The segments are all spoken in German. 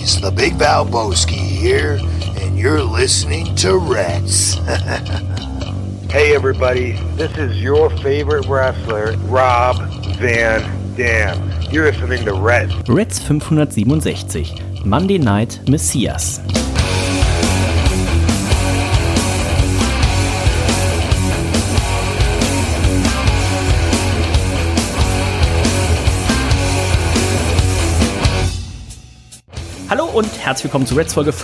boys, the Big Valboski here, and you're listening to Reds. Hey everybody, this is your favorite wrestler, Rob Van Dam. You're listening to Reds. Reds 567, Monday Night Messias. Hallo und herzlich willkommen zu Reds Folge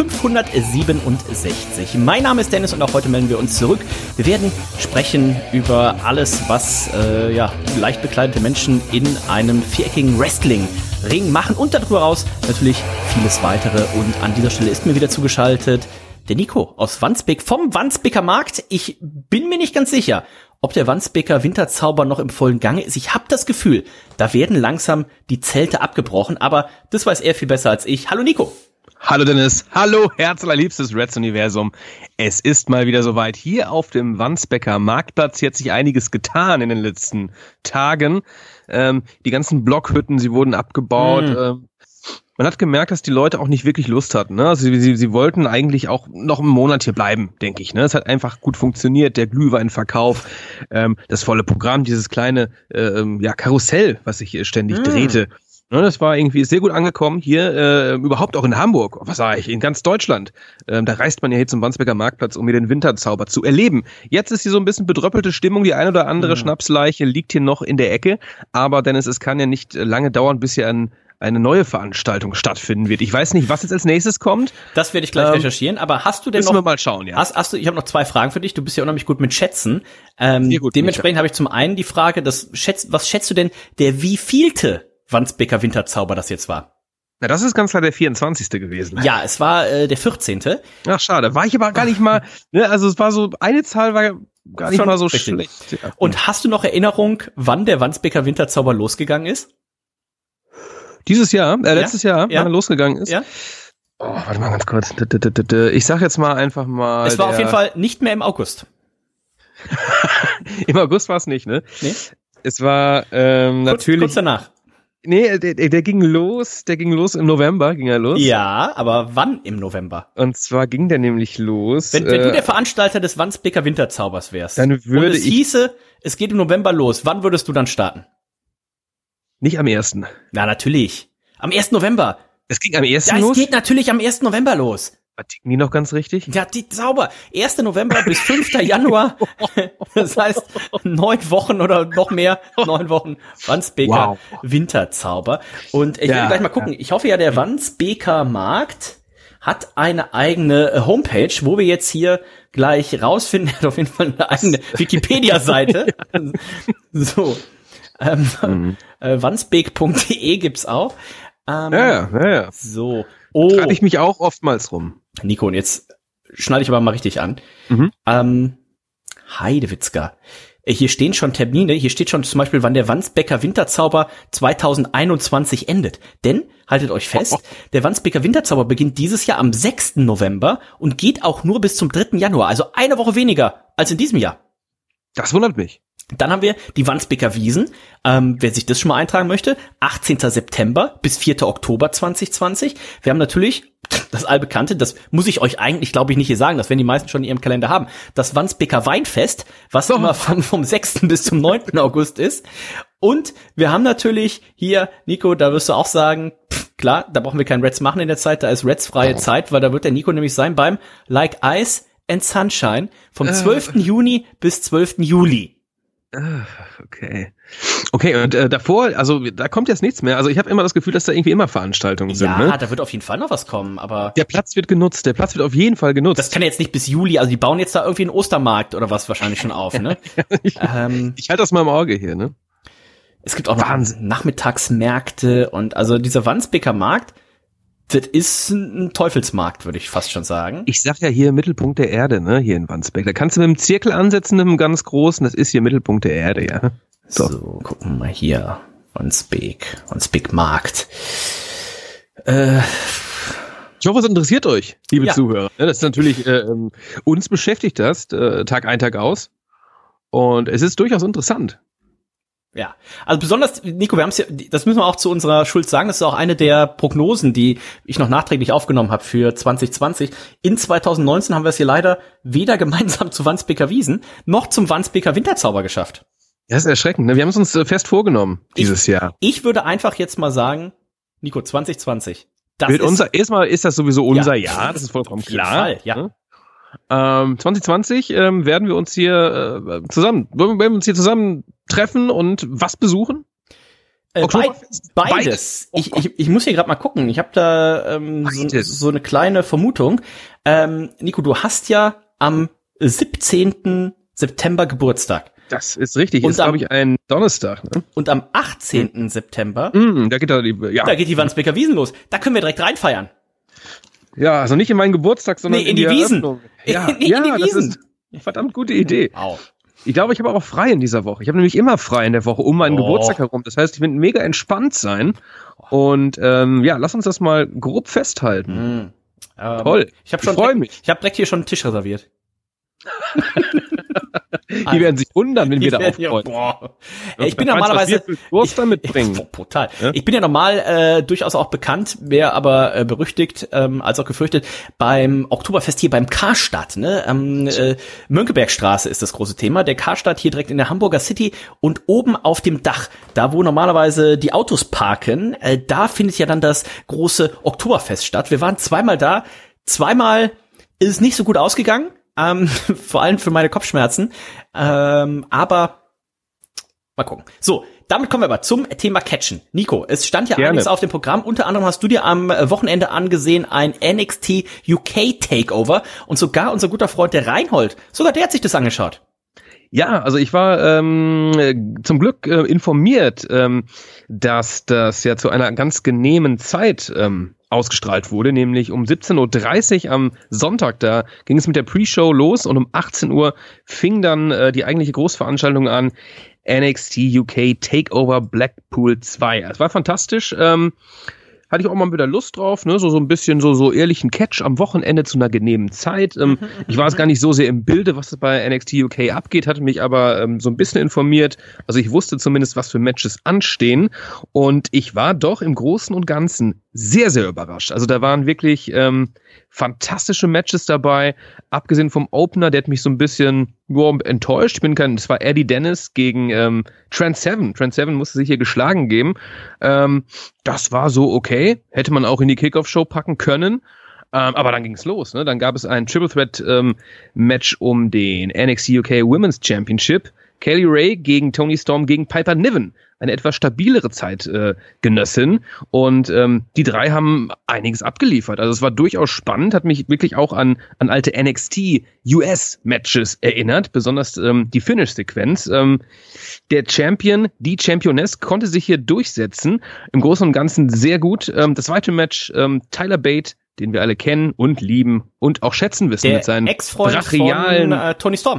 567. Mein Name ist Dennis und auch heute melden wir uns zurück. Wir werden sprechen über alles, was leicht bekleidete Menschen in einem viereckigen Wrestling-Ring machen und darüber raus natürlich vieles weitere. Und an dieser Stelle ist mir wieder zugeschaltet der Nico aus Wandsbek vom Wandsbeker Markt. Ich bin mir nicht ganz sicher, ob der Wandsbeker Winterzauber noch im vollen Gange ist. Ich habe das Gefühl, da werden langsam die Zelte abgebrochen, aber das weiß er viel besser als ich. Hallo Nico. Hallo Dennis, hallo herzallerliebstes Reds-Universum. Es ist mal wieder soweit. Hier auf dem Wandsbeker Marktplatz hier hat sich einiges getan in den letzten Tagen. Die ganzen Blockhütten, sie wurden abgebaut. Man hat gemerkt, dass die Leute auch nicht wirklich Lust hatten. Ne? Also sie wollten eigentlich auch noch einen Monat hier bleiben, denke ich. Ne? Es hat einfach gut funktioniert, der Glühweinverkauf, das volle Programm, dieses kleine Karussell, was sich hier ständig drehte. Ne? Das war irgendwie sehr gut angekommen hier, überhaupt auch in Hamburg, was sage ich, in ganz Deutschland. Da reist man ja hier zum Wandsbeker Marktplatz, um hier den Winterzauber zu erleben. Jetzt ist hier so ein bisschen bedröppelte Stimmung, die ein oder andere Schnapsleiche liegt hier noch in der Ecke. Aber Dennis, es kann ja nicht lange dauern, bis hier eine neue Veranstaltung stattfinden wird. Ich weiß nicht, was jetzt als nächstes kommt. Das werde ich gleich recherchieren, aber hast du denn müssen wir mal schauen, ja. Hast du, ich habe noch 2 Fragen für dich, du bist ja unheimlich gut mit Schätzen. Dementsprechend habe ich zum einen die Frage, was schätzt du denn, der wievielte Wandsbeker Winterzauber das jetzt war? Na, das ist ganz klar der 24. gewesen. Ja, es war der 14. Ach, schade. War ich aber gar nicht mal, ne, also es war so, eine Zahl war gar nicht mal so schlecht. Ja. Und hast du noch Erinnerung, wann der Wandsbeker Winterzauber losgegangen ist? Dieses Jahr, letztes Jahr, wann er losgegangen ist. Ja. Oh, warte mal ganz kurz. Ich sag jetzt mal einfach mal. Es war auf jeden Fall nicht mehr im August. Im August war es nicht, ne? Nee. Es war natürlich. Kurz danach. Nee, der ging los im November, ging er los. Ja, aber wann im November? Und zwar ging der nämlich los. Wenn du der Veranstalter des Wandsbeker Winterzaubers wärst, dann würde und es hieße, es geht im November los, wann würdest du dann starten? Nicht am 1. Na, natürlich. Am 1. November. Es ging am 1. Ja, los? Es geht natürlich am 1. November los. Ticken die noch ganz richtig? Ja, die sauber. 1. November bis 5. Januar. Das heißt, 9 Wochen oder noch mehr. 9 Wochen Wandsbeker Winterzauber. Und ich will gleich mal gucken. Ich hoffe ja, der Wandsbeker Markt hat eine eigene Homepage, wo wir jetzt hier gleich rausfinden. Er hat auf jeden Fall eine eigene Wikipedia-Seite. So. Wandsbek.de gibt's auch. Ja. So. Treibe ich mich auch oftmals rum. Nico, und jetzt schneide ich aber mal richtig an. Heidewitzka. Hier stehen schon Termine, hier steht schon zum Beispiel, wann der Wandsbeker Winterzauber 2021 endet. Denn, haltet euch fest, der Wandsbeker Winterzauber beginnt dieses Jahr am 6. November und geht auch nur bis zum 3. Januar, also eine Woche weniger als in diesem Jahr. Das wundert mich. Dann haben wir die Wandsbeker Wiesn, wer sich das schon mal eintragen möchte, 18. September bis 4. Oktober 2020. Wir haben natürlich das allbekannte, das muss ich euch eigentlich, glaube ich, nicht hier sagen, das werden die meisten schon in ihrem Kalender haben, das Wandsbeker Weinfest, was immer vom 6. bis zum 9. August ist. Und wir haben natürlich hier, Nico, da wirst du auch sagen, klar, da brauchen wir kein Reds machen in der Zeit, da ist Reds freie Zeit, weil da wird der Nico nämlich sein beim Like Ice and Sunshine vom 12. Juni bis 12. Juli. Okay, und davor, also da kommt jetzt nichts mehr. Also ich habe immer das Gefühl, dass da irgendwie immer Veranstaltungen sind. Ja, ne? Da wird auf jeden Fall noch was kommen, aber der Platz wird genutzt, der Platz wird auf jeden Fall genutzt. Das kann jetzt nicht bis Juli, also die bauen jetzt da irgendwie einen Ostermarkt oder was wahrscheinlich schon auf, ne? Ich halte das mal im Auge hier, ne? Es gibt auch noch Nachmittagsmärkte und also dieser Wandsbeker Markt, das ist ein Teufelsmarkt, würde ich fast schon sagen. Ich sag ja hier Mittelpunkt der Erde, ne, hier in Wandsbek. Da kannst du mit dem Zirkel ansetzen, mit einem ganz großen, das ist hier Mittelpunkt der Erde, ja. So gucken wir mal hier. Wandsbek Markt. Ich hoffe, es interessiert euch, liebe Zuhörer. Das ist natürlich, uns beschäftigt das, Tag ein, Tag aus. Und es ist durchaus interessant. Ja, also besonders, Nico, wir haben es ja, das müssen wir auch zu unserer Schuld sagen, das ist auch eine der Prognosen, die ich noch nachträglich aufgenommen habe für 2020. In 2019 haben wir es hier leider weder gemeinsam zu Wandsbeker Wiesn noch zum Wandsbeker Winterzauber geschafft. Ja, das ist erschreckend, ne? Wir haben es uns fest vorgenommen dieses Jahr. Ich würde einfach jetzt mal sagen, Nico, 2020. Erstmal ist das sowieso unser Jahr, das ist vollkommen klar. Fall, ja. Ne? 2020 werden wir uns hier zusammen treffen und was besuchen? Beides. Ich muss hier gerade mal gucken. Ich habe da so eine kleine Vermutung. Nico, du hast ja am 17. September Geburtstag. Das ist richtig. Ist, glaube ich, ein Donnerstag. Ne? Und am 18. September da geht die Wandsbeker Wiesn los. Da können wir direkt reinfeiern. Ja, also nicht in meinen Geburtstag, sondern in die Wiesn. Ja, in die Wiesn. Das ist eine verdammt gute Idee. Wow. Ich glaube, ich habe auch frei in dieser Woche. Ich habe nämlich immer frei in der Woche um meinen Geburtstag herum. Das heißt, ich werde mega entspannt sein. Und lass uns das mal grob festhalten. Toll. Ich freue mich. Ich habe direkt hier schon einen Tisch reserviert. Die werden sich wundern, wenn wir da aufräumen. Ich bin normalerweise Wurst mitbringen. Total. Ja? Ich bin ja normal durchaus auch bekannt, mehr aber berüchtigt als auch gefürchtet beim Oktoberfest hier beim Karstadt. Ne? Mönckebergstraße ist das große Thema. Der Karstadt hier direkt in der Hamburger City und oben auf dem Dach, da wo normalerweise die Autos parken, da findet ja dann das große Oktoberfest statt. Wir waren zweimal da. Zweimal ist es nicht so gut ausgegangen. Vor allem für meine Kopfschmerzen. Aber mal gucken. So, damit kommen wir aber zum Thema Catchen. Nico, es stand ja einiges auf dem Programm. Unter anderem hast du dir am Wochenende angesehen ein NXT UK Takeover. Und sogar unser guter Freund, der Reinhold, sogar der hat sich das angeschaut. Ja, also ich war zum Glück informiert, dass das ja zu einer ganz genehmen Zeit ausgestrahlt wurde, nämlich um 17.30 Uhr am Sonntag. Da ging es mit der Pre-Show los und um 18 Uhr fing dann die eigentliche Großveranstaltung an. NXT UK Takeover Blackpool 2. Es war fantastisch. Hatte ich auch mal wieder Lust drauf, ne? So ein bisschen so ehrlichen Catch am Wochenende zu einer genehmen Zeit. Ich war jetzt gar nicht so sehr im Bilde, was bei NXT UK abgeht, hatte mich aber so ein bisschen informiert. Also ich wusste zumindest, was für Matches anstehen. Und ich war doch im Großen und Ganzen sehr, sehr überrascht. Also da waren wirklich fantastische Matches dabei. Abgesehen vom Opener, der hat mich so ein bisschen enttäuscht. Es war Eddie Dennis gegen Trent Seven. Trent Seven musste sich hier geschlagen geben. Das war so okay. Hätte man auch in die Kickoff-Show packen können. Aber dann ging's los. Ne? Dann gab es ein Triple Threat Match um den NXT UK Women's Championship. Kaylee Ray gegen Toni Storm gegen Piper Niven. Eine etwas stabilere Zeitgenössin. Und die drei haben einiges abgeliefert. Also es war durchaus spannend, hat mich wirklich auch an alte NXT US Matches erinnert. Besonders die Finish-Sequenz. Der Champion, die Championess, konnte sich hier durchsetzen. Im Großen und Ganzen sehr gut. Das zweite Match, Tyler Bate, den wir alle kennen und lieben und auch schätzen wissen. Der mit seinen Ex-Freund brachialen von Toni Storm.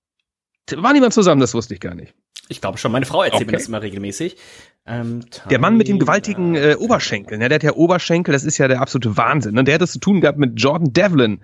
War niemand zusammen, das wusste ich gar nicht. Ich glaube schon, meine Frau erzählt mir das immer regelmäßig. Der Mann mit dem gewaltigen Oberschenkel, ne? Der hat ja Oberschenkel, das ist ja der absolute Wahnsinn. Ne? Der hat es zu tun gehabt mit Jordan Devlin.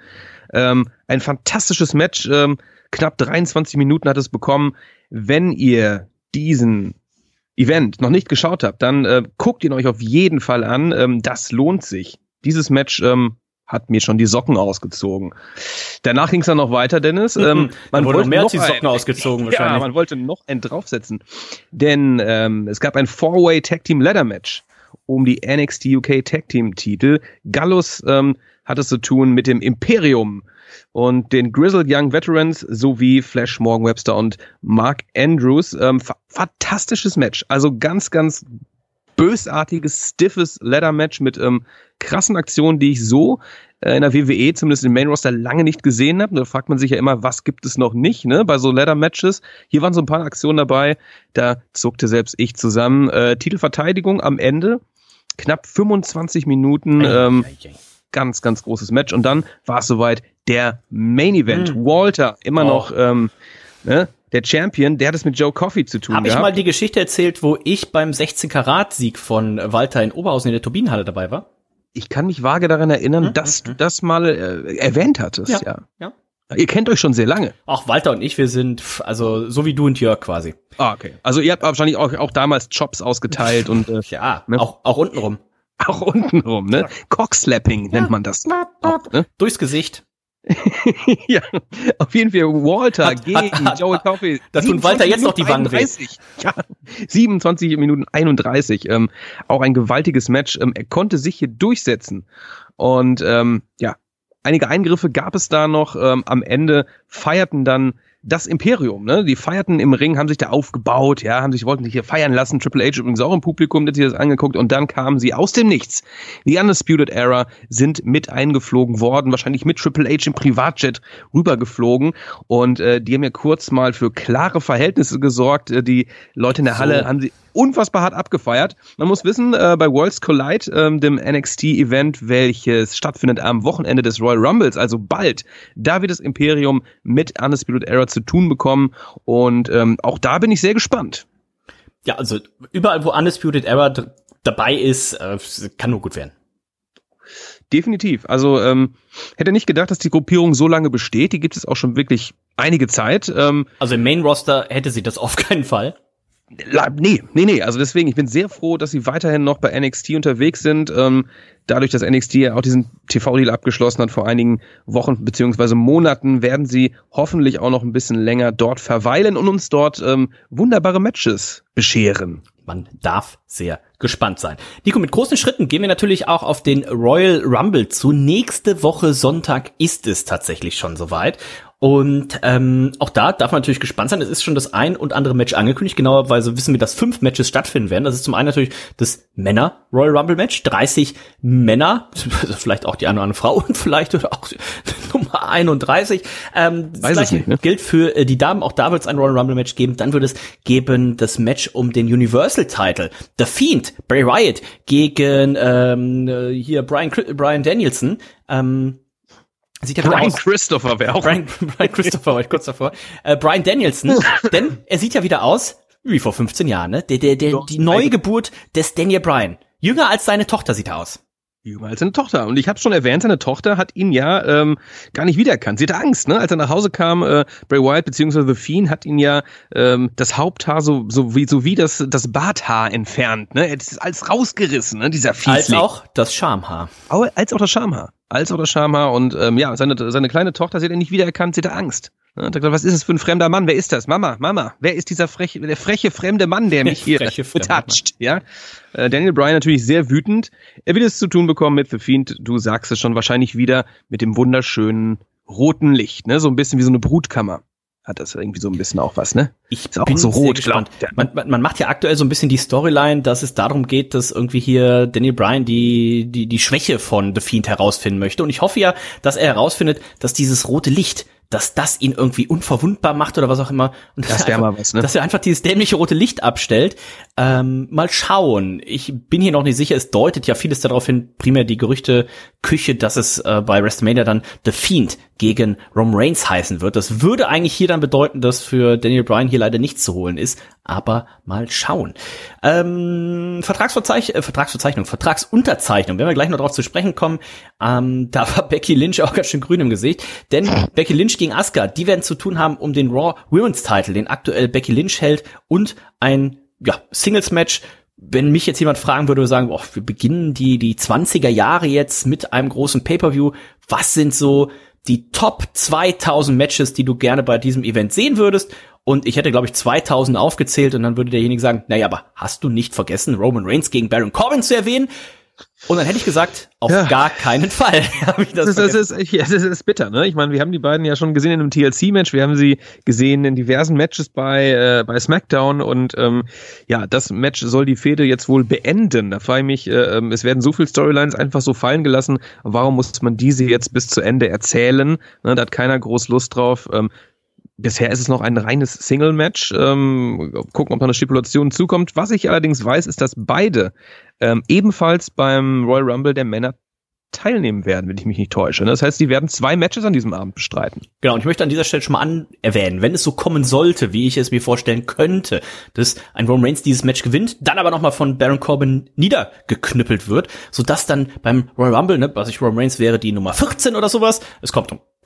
Ein fantastisches Match, knapp 23 Minuten hat es bekommen. Wenn ihr diesen Event noch nicht geschaut habt, dann guckt ihn euch auf jeden Fall an. Das lohnt sich. Dieses Match hat mir schon die Socken ausgezogen. Danach ging es dann noch weiter, Dennis. Man wurde noch mehr als die Socken ausgezogen wahrscheinlich. Ja, man wollte noch einen draufsetzen. Denn es gab ein 4-Way Tag Team Ladder Match um die NXT UK Tag Team Titel. Gallus hat es zu tun mit dem Imperium und den Grizzled Young Veterans sowie Flash Morgan Webster und Mark Andrews. Fantastisches Match. Also ganz, ganz bösartiges, stiffes Ladder-Match mit krassen Aktionen, die ich so in der WWE, zumindest im Main-Roster, lange nicht gesehen habe. Da fragt man sich ja immer, was gibt es noch nicht, ne, bei so Ladder-Matches. Hier waren so ein paar Aktionen dabei, da zuckte selbst ich zusammen. Titelverteidigung am Ende, knapp 25 Minuten, ganz, ganz großes Match. Und dann war es soweit, der Main-Event. Walter, immer noch, ne, der Champion, der hat es mit Joe Coffey zu tun. Habe ich mal die Geschichte erzählt, wo ich beim 16-Karat-Sieg von Walter in Oberhausen in der Turbinenhalle dabei war? Ich kann mich vage daran erinnern, dass du das mal erwähnt hattest. Ja. Ihr kennt euch schon sehr lange. Auch Walter und ich, wir sind, also so wie du und Jörg quasi. Ah, okay. Also ihr habt wahrscheinlich auch damals Chops ausgeteilt und ja, ne? auch untenrum. Auch untenrum, ne? Cockslapping nennt man das. Auch, ne? Durchs Gesicht. Ja, auf jeden Fall Walter gegen Joey Coffey. Da tun Walter jetzt noch die Wangen weh. Ja, 27 Minuten 31. Auch ein gewaltiges Match. Er konnte sich hier durchsetzen. Und ja, einige Eingriffe gab es da noch. Am Ende feierten dann das Imperium, ne? Die feierten im Ring, haben sich da aufgebaut, ja, wollten sich hier feiern lassen. Triple H übrigens auch im Publikum, der sich das angeguckt, und dann kamen sie aus dem Nichts. Die Undisputed Era sind mit eingeflogen worden, wahrscheinlich mit Triple H im Privatjet rübergeflogen, und die haben ja kurz mal für klare Verhältnisse gesorgt. Die Leute in der Halle haben sie unfassbar hart abgefeiert. Man muss wissen, bei Worlds Collide, dem NXT-Event, welches stattfindet am Wochenende des Royal Rumbles, also bald, da wird das Imperium mit Undisputed Era zu tun bekommen, und auch da bin ich sehr gespannt. Ja, also überall, wo Undisputed Era dabei ist, kann nur gut werden. Definitiv. Also hätte nicht gedacht, dass die Gruppierung so lange besteht. Die gibt es auch schon wirklich einige Zeit. Also im Main-Roster hätte sie das auf keinen Fall. Nee. Also deswegen, ich bin sehr froh, dass sie weiterhin noch bei NXT unterwegs sind. Dadurch, dass NXT ja auch diesen TV-Deal abgeschlossen hat vor einigen Wochen beziehungsweise Monaten, werden sie hoffentlich auch noch ein bisschen länger dort verweilen und uns dort wunderbare Matches bescheren. Man darf sehr gespannt sein. Nico, mit großen Schritten gehen wir natürlich auch auf den Royal Rumble zu. Nächste Woche Sonntag ist es tatsächlich schon soweit. Und auch da darf man natürlich gespannt sein. Es ist schon das ein und andere Match angekündigt. Genauerweise wissen wir, dass 5 Matches stattfinden werden. Das ist zum einen natürlich das Männer-Royal Rumble-Match. 30 Männer, vielleicht auch die eine oder andere Frau und vielleicht auch Nummer 31. Das gleiche nicht, ne? Gilt für die Damen. Auch da wird es ein Royal Rumble-Match geben. Dann wird es geben das Match um den Universal-Title. The Fiend, Bray Wyatt gegen hier Bryan Danielson. Sieht ja Brian aus. Christopher wäre auch. Brian Christopher war ich kurz davor. Bryan Danielson, denn er sieht ja wieder aus wie vor 15 Jahren, ne? Die Neugeburt des Daniel Bryan. Jünger als seine Tochter sieht er aus. Jünger als seine Tochter. Und ich habe schon erwähnt, seine Tochter hat ihn ja gar nicht wiedererkannt. Sie hatte Angst, ne? Als er nach Hause kam, Bray Wyatt bzw. The Fiend hat ihn ja das Haupthaar so wie das Barthaar entfernt, ne? Das ist alles rausgerissen, ne? Dieser Fiesling. Als auch das Schamhaar. Als auch das Schamhaar. Und ja, seine kleine Tochter, sie hat ihn nicht wiedererkannt, sie hatte Angst. Und hat gesagt, was ist es für ein fremder Mann? Wer ist das? Mama, wer ist dieser freche fremde Mann, der mich hier betatscht? Ja? Daniel Bryan natürlich sehr wütend. Er will es zu tun bekommen mit The Fiend, du sagst es schon, wahrscheinlich wieder mit dem wunderschönen roten Licht, ne? So ein bisschen wie so eine Brutkammer. Hat das irgendwie so ein bisschen auch was, ne? Ich bin so rot, gespannt. Man macht ja aktuell so ein bisschen die Storyline, dass es darum geht, dass irgendwie hier Daniel Bryan die Schwäche von The Fiend herausfinden möchte. Und ich hoffe ja, dass er herausfindet, dass dieses rote Licht, dass das ihn irgendwie unverwundbar macht oder was auch immer. Und das wäre mal was, ne? Dass er einfach dieses dämliche rote Licht abstellt. Mal schauen. Ich bin hier noch nicht sicher. Es deutet ja vieles darauf hin, primär die Gerüchteküche, dass es bei WrestleMania dann The Fiend gegen Roman Reigns heißen wird. Das würde eigentlich hier dann bedeuten, dass für Daniel Bryan hier leider nichts zu holen ist. Aber mal schauen. Vertragsunterzeichnung. Wenn wir gleich noch darauf zu sprechen kommen, da war Becky Lynch auch ganz schön grün im Gesicht. Denn Becky Lynch gegen Asuka, die werden zu tun haben um den Raw Women's Title, den aktuell Becky Lynch hält, und ein Singles-Match. Wenn mich jetzt jemand fragen würde, sagen, wir beginnen die 20er Jahre jetzt mit einem großen Pay-Per-View. Was sind so die Top 2000 Matches, die du gerne bei diesem Event sehen würdest? Und ich hätte, glaube ich, 2000 aufgezählt, und dann würde derjenige sagen, naja, aber hast du nicht vergessen, Roman Reigns gegen Baron Corbin zu erwähnen? Und dann hätte ich gesagt, auf gar keinen Fall. Das ist bitter, ne? Ich meine, wir haben die beiden ja schon gesehen in einem TLC-Match, wir haben sie gesehen in diversen Matches bei SmackDown, und das Match soll die Fehde jetzt wohl beenden. Da frage ich mich, es werden so viele Storylines einfach so fallen gelassen, warum muss man diese jetzt bis zu Ende erzählen? Ne, da hat keiner groß Lust drauf. Bisher ist es noch ein reines Single-Match. Gucken, ob noch eine Stipulation zukommt. Was ich allerdings weiß, ist, dass beide ebenfalls beim Royal Rumble der Männer teilnehmen werden, wenn ich mich nicht täusche. Das heißt, die werden 2 Matches an diesem Abend bestreiten. Genau, und ich möchte an dieser Stelle schon mal erwähnen, wenn es so kommen sollte, wie ich es mir vorstellen könnte, dass ein Roman Reigns dieses Match gewinnt, dann aber nochmal von Baron Corbin niedergeknüppelt wird, sodass dann beim Royal Rumble, ne, was ich Roman Reigns wäre, die Nummer 14 oder sowas, es kommt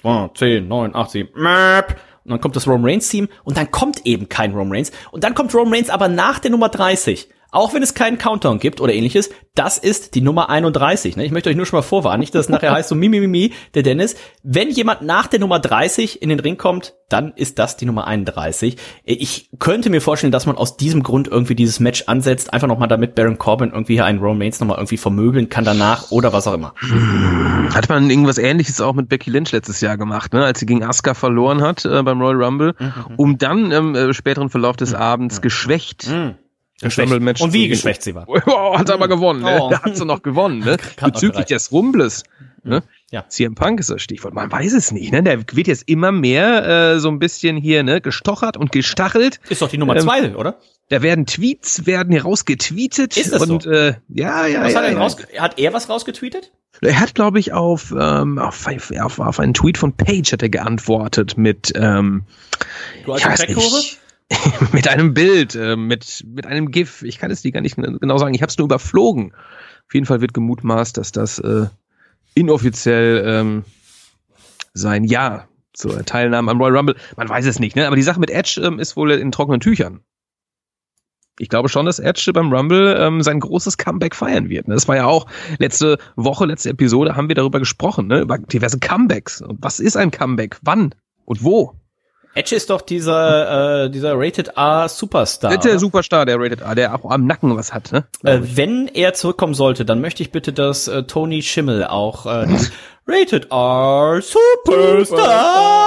10, 9, 8, 7, Möp. Und dann kommt das Roman Reigns Team und dann kommt eben kein Roman Reigns. Und dann kommt Roman Reigns aber nach der Nummer 30. Auch wenn es keinen Countdown gibt oder ähnliches, das ist die Nummer 31. Ne? Ich möchte euch nur schon mal vorwarnen, nicht, dass es nachher heißt so der Dennis. Wenn jemand nach der Nummer 30 in den Ring kommt, dann ist das die Nummer 31. Ich könnte mir vorstellen, dass man aus diesem Grund irgendwie dieses Match ansetzt, einfach nochmal damit Baron Corbin irgendwie hier einen Roman Reigns nochmal irgendwie vermöbeln kann danach oder was auch immer. Hat man irgendwas Ähnliches auch mit Becky Lynch letztes Jahr gemacht, ne? Als sie gegen Asuka verloren hat beim Royal Rumble, um dann im späteren Verlauf des Abends geschwächt Und wie geschwächt sie war. Oh, hat sie aber gewonnen, ne? Da hat sie noch gewonnen, ne? Bezüglich des Rumbles, ne? Ja. CM Punk ist das Stichwort. Man weiß es nicht, ne? Der wird jetzt immer mehr so ein bisschen hier, ne, gestochert und gestachelt. Ist doch die Nummer 2, oder? Da werden Tweets hier rausgetweetet. Ist das und, so? Ja. Was hat er denn hat er was rausgetweetet? Er hat, glaube ich, auf einen Tweet von Paige hat er geantwortet mit, Du alte Crackhure? mit einem Bild, mit einem GIF. Ich kann es dir gar nicht genau sagen. Ich habe es nur überflogen. Auf jeden Fall wird gemutmaßt, dass das inoffiziell sein Ja zur Teilnahme am Royal Rumble. Man weiß es nicht, ne? Aber die Sache mit Edge ist wohl in trockenen Tüchern. Ich glaube schon, dass Edge beim Rumble sein großes Comeback feiern wird. Ne? Das war ja auch letzte Episode haben wir darüber gesprochen, ne? Über diverse Comebacks. Und was ist ein Comeback? Wann? Und wo? Edge ist doch dieser Rated R Superstar. Der Superstar, der Rated R, der auch am Nacken was hat, ne? Wenn er zurückkommen sollte, dann möchte ich bitte, dass Tony Schimmel auch Rated R Superstar.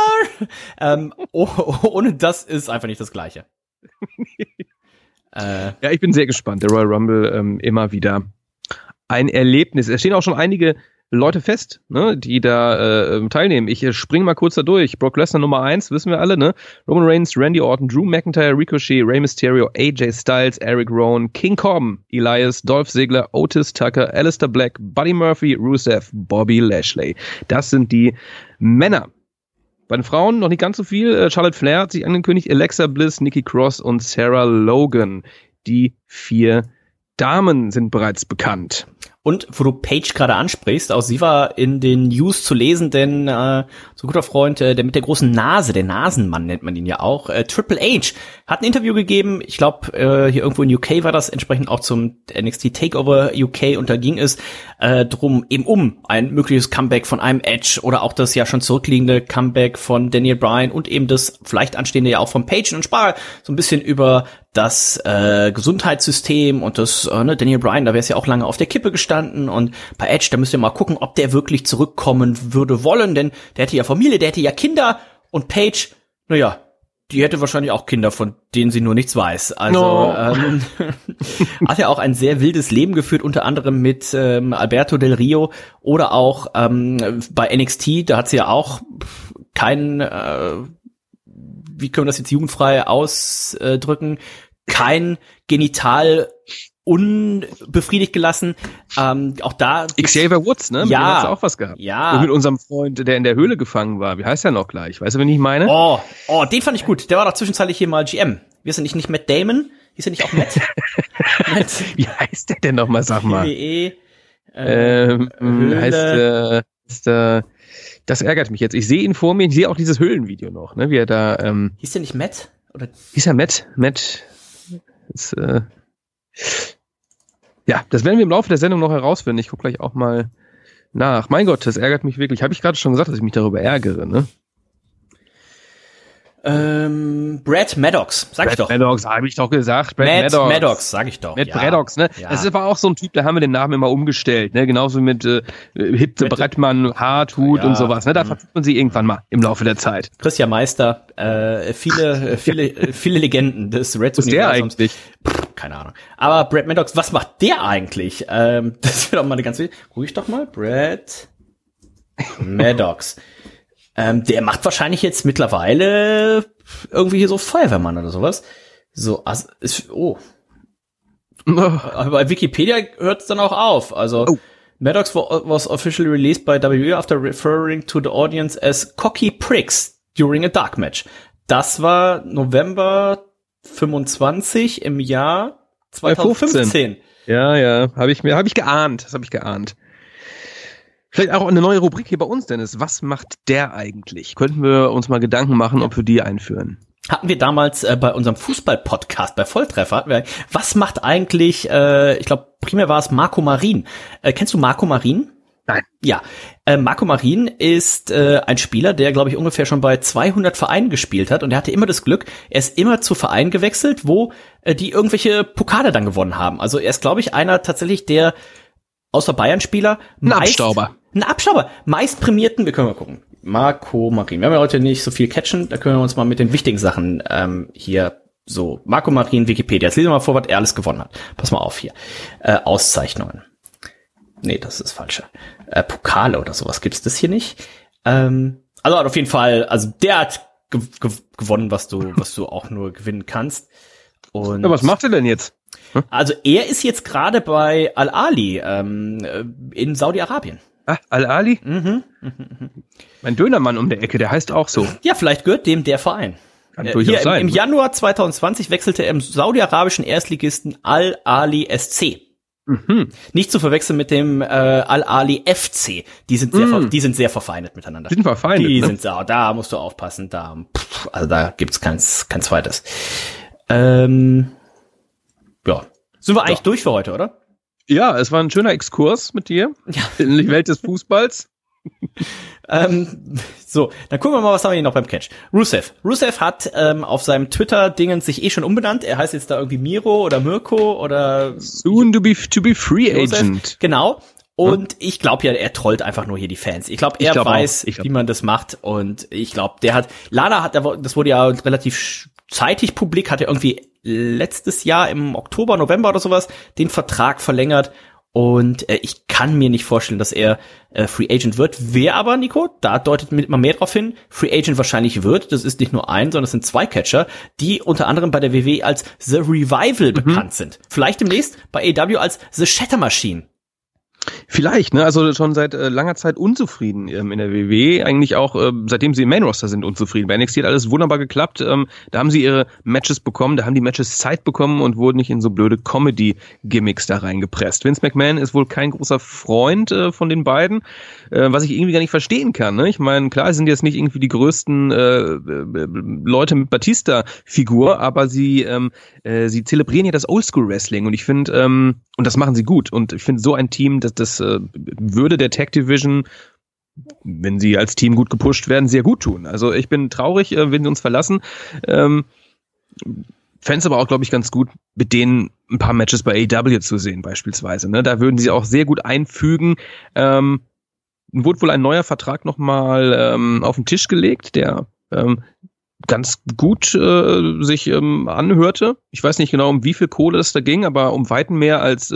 Ohne das ist einfach nicht das Gleiche. Ja, ich bin sehr gespannt. Der Royal Rumble immer wieder ein Erlebnis. Es stehen auch schon einige Leute fest, ne, die da teilnehmen. Ich springe mal kurz da durch. Brock Lesnar Nummer 1, wissen wir alle, ne? Roman Reigns, Randy Orton, Drew McIntyre, Ricochet, Rey Mysterio, AJ Styles, Eric Rowan, King Corbin, Elias, Dolph Ziggler, Otis Tucker, Alistair Black, Buddy Murphy, Rusev, Bobby Lashley. Das sind die Männer. Bei den Frauen noch nicht ganz so viel. Charlotte Flair hat sich angekündigt, Alexa Bliss, Nikki Cross und Sarah Logan. Die 4 Damen sind bereits bekannt. Und wo du Paige gerade ansprichst, auch sie war in den News zu lesen, denn so ein guter Freund, der mit der großen Nase, der Nasenmann nennt man ihn ja auch, Triple H, hat ein Interview gegeben, ich glaube hier irgendwo in UK war das, entsprechend auch zum NXT Takeover UK, und da ging es drum eben um ein mögliches Comeback von einem Edge oder auch das ja schon zurückliegende Comeback von Daniel Bryan und eben das vielleicht anstehende ja auch von Paige, und sprach so ein bisschen über das Gesundheitssystem und das Daniel Bryan, da wäre es ja auch lange auf der Kippe gestanden, und bei Edge, da müsst ihr mal gucken, ob der wirklich zurückkommen würde wollen, denn der hätte ja Familie, der hätte ja Kinder, und Paige, naja, die hätte wahrscheinlich auch Kinder, von denen sie nur nichts weiß. Also hat ja auch ein sehr wildes Leben geführt, unter anderem mit Alberto Del Rio oder auch bei NXT, da hat sie ja auch keinen, wie können wir das jetzt jugendfrei ausdrücken, kein Genital unbefriedigt gelassen. Auch da Xavier Woods, ne? Mit dem hat's auch was gehabt. Ja. Und mit unserem Freund, der in der Höhle gefangen war. Wie heißt der noch gleich? Weißt du, wen ich meine? Oh, den fand ich gut. Der war doch zwischenzeitlich hier mal GM. Wir sind nicht Matt Damon? Ist er nicht auch Matt? Wie heißt der denn noch mal, sag mal? Höhle. Das ärgert mich jetzt. Ich sehe ihn vor mir, ich sehe auch dieses Höhlenvideo noch, ne? Wie er da, Hieß der nicht Matt? Oder? Hieß er Matt? Ist, ja, das werden wir im Laufe der Sendung noch herausfinden. Ich gucke gleich auch mal nach. Mein Gott, das ärgert mich wirklich. Habe ich gerade schon gesagt, dass ich mich darüber ärgere, ne? Brad Maddox, sag ich doch. Brad Maddox, habe ich doch gesagt. Matt Maddox, sag ich doch. Matt Maddox, ne? Ja. Das war auch so ein Typ, da haben wir den Namen immer umgestellt, ne? Genauso mit Hitze, Brettmann, Hartmut und sowas, ne? Da verfügt man sie irgendwann mal im Laufe der Zeit. Christian Meister, viele Legenden des Red Was ist der eigentlich? Keine Ahnung. Aber Brad Maddox, was macht der eigentlich? Das wäre doch mal eine ganze... Guck ich doch mal. Brad Maddox. Der macht wahrscheinlich jetzt mittlerweile irgendwie hier so Feuerwehrmann oder sowas. So, also aber bei Wikipedia hört es dann auch auf. Also Maddox was officially released by WWE after referring to the audience as cocky pricks during a dark match. Das war November 25 im Jahr 2015. Ja, habe ich geahnt. Das habe ich geahnt. Vielleicht auch eine neue Rubrik hier bei uns, Dennis. Was macht der eigentlich? Könnten wir uns mal Gedanken machen, ob wir die einführen? Hatten wir damals bei unserem Fußball-Podcast bei Volltreffer, was macht eigentlich, ich glaube, primär war es Marco Marin. Kennst du Marco Marin? Nein. Ja, Marco Marin ist ein Spieler, der, glaube ich, ungefähr schon bei 200 Vereinen gespielt hat und er hatte immer das Glück, er ist immer zu Vereinen gewechselt, wo die irgendwelche Pokale dann gewonnen haben. Also er ist, glaube ich, einer tatsächlich der außer Bayern-Spieler Ein Abstauber, meist prämierten, wir können mal gucken, Marco Marin. Wir haben ja heute nicht so viel catchen, da können wir uns mal mit den wichtigen Sachen hier so, Marco Marin, Wikipedia. Jetzt lesen wir mal vor, was er alles gewonnen hat. Pass mal auf hier. Auszeichnungen. Nee, das ist falsch. Pokale oder sowas gibt's das hier nicht. Also auf jeden Fall, also der hat gewonnen, was du auch nur gewinnen kannst. Und ja, was macht er denn jetzt? Also er ist jetzt gerade bei Al-Ali in Saudi-Arabien. Ah, Al-Ali? Mein Dönermann um der Ecke, der heißt auch so. Ja, vielleicht gehört dem der Verein. Kann durchaus sein. Im Januar 2020 wechselte er im saudi-arabischen Erstligisten Al-Ali SC. Nicht zu verwechseln mit dem Al-Ali FC. Die sind sehr verfeindet miteinander. Sind verfeindet, Die ne? sind sauer. Da musst du aufpassen. Also da gibt's kein zweites. Ja. Sind wir eigentlich durch für heute, oder? Ja, es war ein schöner Exkurs mit dir in die Welt des Fußballs. So, dann gucken wir mal, was haben wir hier noch beim Catch. Rusev hat auf seinem Twitter-Dingen sich schon umbenannt. Er heißt jetzt da irgendwie Miro oder Mirko oder Soon to be free Rusev. agent. Genau. Und ich glaube ja, er trollt einfach nur hier die Fans. Ich glaube, er weiß, wie man das macht. Und ich glaube, das wurde ja relativ zeitig publik, hat er irgendwie letztes Jahr im Oktober, November oder sowas den Vertrag verlängert. Und ich kann mir nicht vorstellen, dass er Free Agent wird. Wer aber, Nico, da deutet man mehr drauf hin, Free Agent wahrscheinlich wird. Das ist nicht nur ein, sondern es sind zwei Catcher, die unter anderem bei der WWE als The Revival bekannt sind. Vielleicht demnächst bei AEW als The Shatter Machine. Vielleicht, ne? Also schon seit langer Zeit unzufrieden in der WWE, eigentlich auch seitdem sie im Main Roster sind unzufrieden. Bei NXT hat alles wunderbar geklappt, da haben sie ihre Matches bekommen, da haben die Matches Zeit bekommen und wurden nicht in so blöde Comedy-Gimmicks da reingepresst. Vince McMahon ist wohl kein großer Freund von den beiden, was ich irgendwie gar nicht verstehen kann, ne? Ich meine, klar, sie sind jetzt nicht irgendwie die größten Leute mit Batista-Figur, aber sie zelebrieren ja das Oldschool-Wrestling und ich finde, und das machen sie gut und ich finde so ein Team, das würde der Tag Division, wenn sie als Team gut gepusht werden, sehr gut tun. Also ich bin traurig, wenn sie uns verlassen. Fände es aber auch, glaube ich, ganz gut, mit denen ein paar Matches bei AEW zu sehen beispielsweise. Ne? Da würden sie auch sehr gut einfügen. Wurde wohl ein neuer Vertrag nochmal auf den Tisch gelegt, der ganz gut sich anhörte. Ich weiß nicht genau, um wie viel Kohle es da ging, aber um Weiten mehr als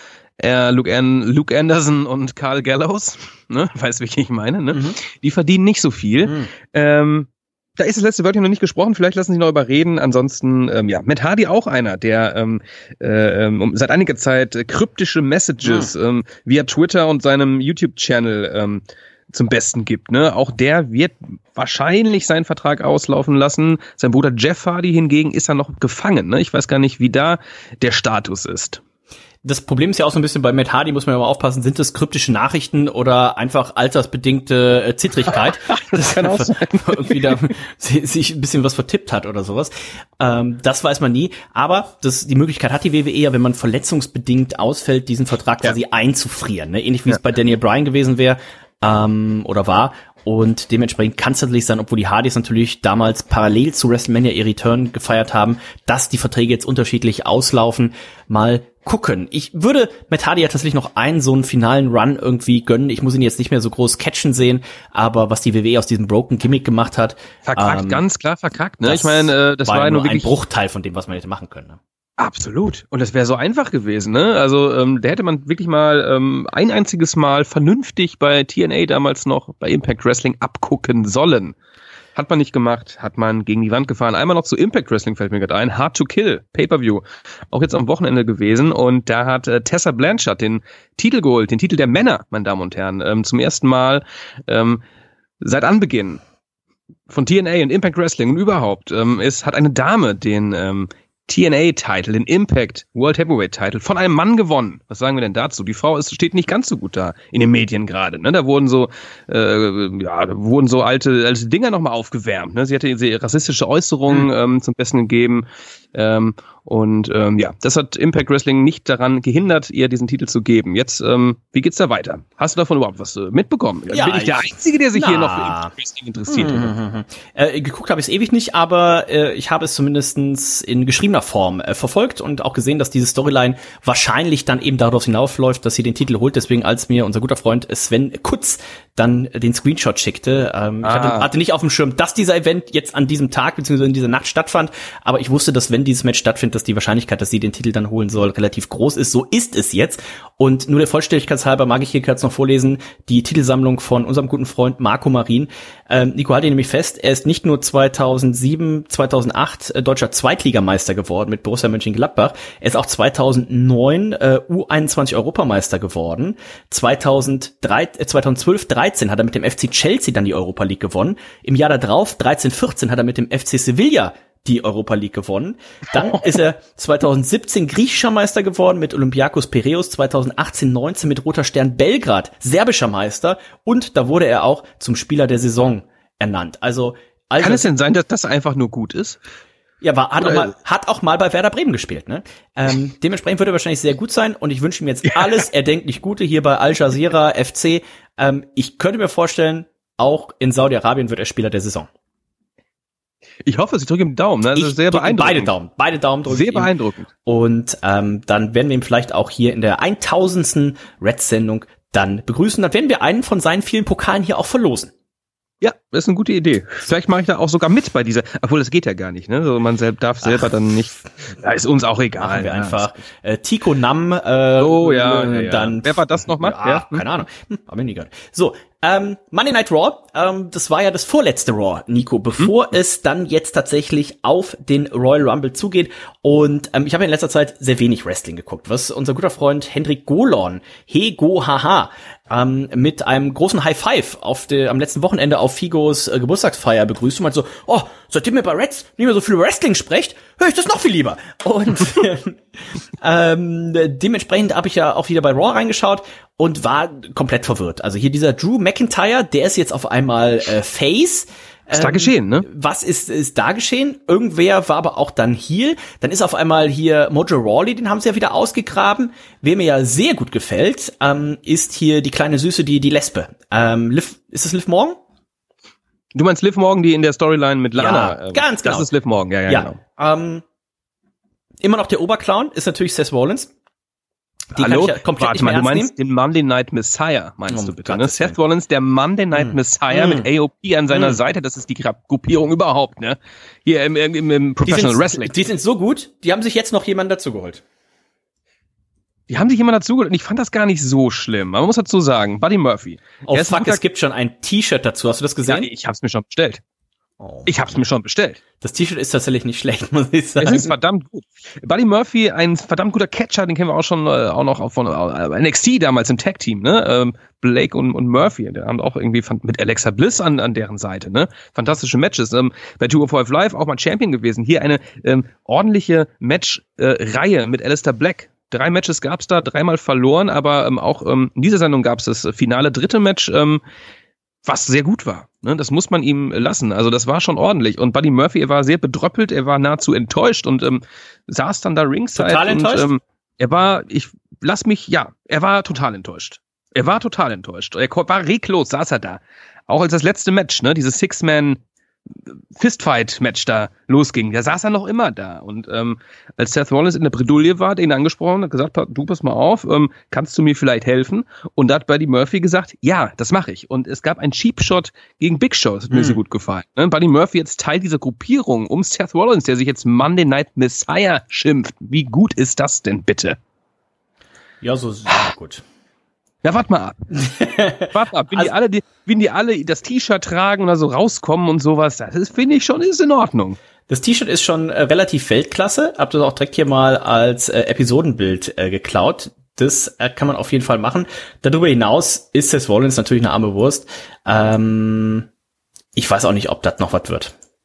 Luke Anderson und Carl Gallows, ne? Weißt du, wie ich meine, ne? Die verdienen nicht so viel. Da ist das letzte Wörtchen noch nicht gesprochen, vielleicht lassen sie noch überreden. Ansonsten, Matt Hardy auch einer, der seit einiger Zeit kryptische Messages via Twitter und seinem YouTube-Channel zum Besten gibt, ne? Auch der wird wahrscheinlich seinen Vertrag auslaufen lassen. Sein Bruder Jeff Hardy hingegen ist ja noch gefangen, ne? Ich weiß gar nicht, wie da der Status ist. Das Problem ist ja auch so ein bisschen bei Matt Hardy, muss man ja mal aufpassen, sind das kryptische Nachrichten oder einfach altersbedingte Zittrigkeit? Das kann auch sein. Irgendwie da sich ein bisschen was vertippt hat oder sowas. Das weiß man nie. Aber die Möglichkeit hat die WWE ja, wenn man verletzungsbedingt ausfällt, diesen Vertrag quasi einzufrieren. Ne? Ähnlich wie es bei Daniel Bryan gewesen wäre oder war. Und dementsprechend kann es natürlich sein, obwohl die Hardys natürlich damals parallel zu WrestleMania ihr Return gefeiert haben, dass die Verträge jetzt unterschiedlich auslaufen. Mal gucken. Ich würde Matt Hardy ja tatsächlich noch so einen finalen Run irgendwie gönnen. Ich muss ihn jetzt nicht mehr so groß catchen sehen, aber was die WWE aus diesem Broken Gimmick gemacht hat. Verkackt, ganz klar verkackt. Ne? Ich meine, das war ja nur wirklich ein Bruchteil von dem, was man hätte machen können. Ne? Absolut. Und das wäre so einfach gewesen, ne? Also da hätte man wirklich mal ein einziges Mal vernünftig bei TNA damals noch bei Impact Wrestling abgucken sollen. Hat man nicht gemacht, hat man gegen die Wand gefahren. Einmal noch zu Impact Wrestling fällt mir gerade ein. Hard to Kill, Pay-Per-View. Auch jetzt am Wochenende gewesen. Und da hat Tessa Blanchard den Titel geholt, den Titel der Männer, meine Damen und Herren. Zum ersten Mal seit Anbeginn von TNA und Impact Wrestling und überhaupt hat eine Dame den TNA-Title, den Impact World Heavyweight-Title von einem Mann gewonnen. Was sagen wir denn dazu? Die Frau steht nicht ganz so gut da in den Medien gerade. Ne? Da wurden so alte Dinger nochmal aufgewärmt. Ne? Sie hatte diese rassistische Äußerungen zum Besten gegeben. Das hat Impact Wrestling nicht daran gehindert, ihr diesen Titel zu geben. Jetzt, wie geht's da weiter? Hast du davon überhaupt was mitbekommen? Ja, bin ich der Einzige, der sich hier noch für Impact Wrestling interessiert? Geguckt habe ich es ewig nicht, aber ich habe es zumindest in geschriebener Form verfolgt und auch gesehen, dass diese Storyline wahrscheinlich dann eben darauf hinaufläuft, dass sie den Titel holt. Deswegen, als mir unser guter Freund Sven Kutz dann den Screenshot schickte, ich hatte nicht auf dem Schirm, dass dieser Event jetzt an diesem Tag bzw. in dieser Nacht stattfand, aber ich wusste, dass wenn dieses Match stattfindet, dass die Wahrscheinlichkeit, dass sie den Titel dann holen soll, relativ groß ist. So ist es jetzt. Und nur der Vollständigkeit halber mag ich hier kurz noch vorlesen, die Titelsammlung von unserem guten Freund Marco Marin. Nico halte ihn nämlich fest, er ist nicht nur 2007, 2008 deutscher Zweitligameister geworden mit Borussia Mönchengladbach, er ist auch 2009 U21 Europameister geworden. 2012-13 hat er mit dem FC Chelsea dann die Europa League gewonnen. Im Jahr darauf, 13-14, hat er mit dem FC Sevilla die Europa League gewonnen. Dann ist er 2017 griechischer Meister geworden mit Olympiakos Piräus, 2018-19 mit Roter Stern Belgrad serbischer Meister und da wurde er auch zum Spieler der Saison ernannt. Also kann es denn sein, dass das einfach nur gut ist? Ja, hat auch mal bei Werder Bremen gespielt, ne? Dementsprechend wird er wahrscheinlich sehr gut sein und ich wünsche ihm jetzt alles erdenklich Gute hier bei Al Jazeera FC. Ich könnte mir vorstellen, auch in Saudi-Arabien wird er Spieler der Saison. Ich hoffe, Sie drücken ihm den Daumen. Ne? Das ist sehr beeindruckend. Beide Daumen drücken. Sehr beeindruckend. Und dann werden wir ihn vielleicht auch hier in der 1000. Reds-Sendung dann begrüßen. Dann werden wir einen von seinen vielen Pokalen hier auch verlosen. Ja, das ist eine gute Idee. Vielleicht mache ich da auch sogar mit bei dieser, obwohl das geht ja gar nicht, ne? Also man darf selber dann nicht, da ist uns auch egal. Machen wir einfach Tico Nam. Dann. Wer war das nochmal? Ja, keine Ahnung. Hab ich nie gehört. So, Monday Night Raw, das war ja das vorletzte Raw, Nico, bevor es dann jetzt tatsächlich auf den Royal Rumble zugeht. Und ich habe in letzter Zeit sehr wenig Wrestling geguckt, was unser guter Freund Hendrik Golon, mit einem großen High Five am letzten Wochenende auf Figos Geburtstagsfeier begrüßt und meinte so, seitdem ihr bei Reds nicht mehr so viel Wrestling sprecht, höre ich das noch viel lieber. Und dementsprechend habe ich ja auch wieder bei Raw reingeschaut und war komplett verwirrt. Also hier dieser Drew McIntyre, der ist jetzt auf einmal Face. Ist da geschehen, ne? Was ist da geschehen? Irgendwer war aber auch dann Heel. Dann ist auf einmal hier Mojo Rawley, den haben sie ja wieder ausgegraben. Wer mir ja sehr gut gefällt, ist hier die kleine Süße, die Lesbe. Ist das Liv Morgan? Du meinst Liv Morgan, die in der Storyline mit Lana? Ja, ganz genau. Das ist Liv Morgan, ja. Genau. Immer noch der Oberclown ist natürlich Seth Rollins. Hallo? Warte mal, du meinst den Monday Night Messiah, meinst du bitte, ne? Seth Rollins, der Monday Night Messiah mit AOP an seiner Seite, das ist die Gruppierung überhaupt, ne? Hier im Professional Wrestling. Die sind so gut, die haben sich jetzt noch jemanden dazugeholt. Die haben sich jemanden dazugeholt und ich fand das gar nicht so schlimm. Man muss dazu sagen, Buddy Murphy. Oh fuck, es gibt schon ein T-Shirt dazu, hast du das gesehen? Ja, ich hab's mir schon bestellt. Das T-Shirt ist tatsächlich nicht schlecht, muss ich sagen. Es ist verdammt gut. Buddy Murphy, ein verdammt guter Catcher, den kennen wir auch schon auch noch von NXT damals im Tag-Team, ne? Blake und Murphy, der haben auch irgendwie mit Alexa Bliss an deren Seite, ne? Fantastische Matches. Bei 205 Live auch mal Champion gewesen. Hier eine ordentliche Match-Reihe mit Aleister Black. 3 Matches gab's da, 3-mal verloren, aber auch in dieser Sendung gab's das finale 3. Match, was sehr gut war. Ne? Das muss man ihm lassen. Also das war schon ordentlich. Und Buddy Murphy, er war sehr bedröppelt, er war nahezu enttäuscht und saß dann da ringside. Total enttäuscht? Und, er war total enttäuscht. Er war reglos, saß er da. Auch als das letzte Match, ne, dieses Six-Man Fistfight-Match da losging, da saß er noch immer da. Und als Seth Rollins in der Bredouille war, hat ihn angesprochen, hat gesagt, du pass mal auf, kannst du mir vielleicht helfen? Und da hat Buddy Murphy gesagt, ja, das mache ich. Und es gab einen Cheap Shot gegen Big Show, das hat mir sehr gut gefallen. Ne? Buddy Murphy jetzt Teil dieser Gruppierung um Seth Rollins, der sich jetzt Monday Night Messiah schimpft. Wie gut ist das denn bitte? Ja, so gut. Ja, warte mal ab. Wenn die alle das T-Shirt tragen oder so rauskommen und sowas, das finde ich schon, ist in Ordnung. Das T-Shirt ist schon relativ Weltklasse. Hab das auch direkt hier mal als Episodenbild geklaut. Das kann man auf jeden Fall machen. Darüber hinaus ist Seth Rollins natürlich eine arme Wurst. Ich weiß auch nicht, ob das noch was wird.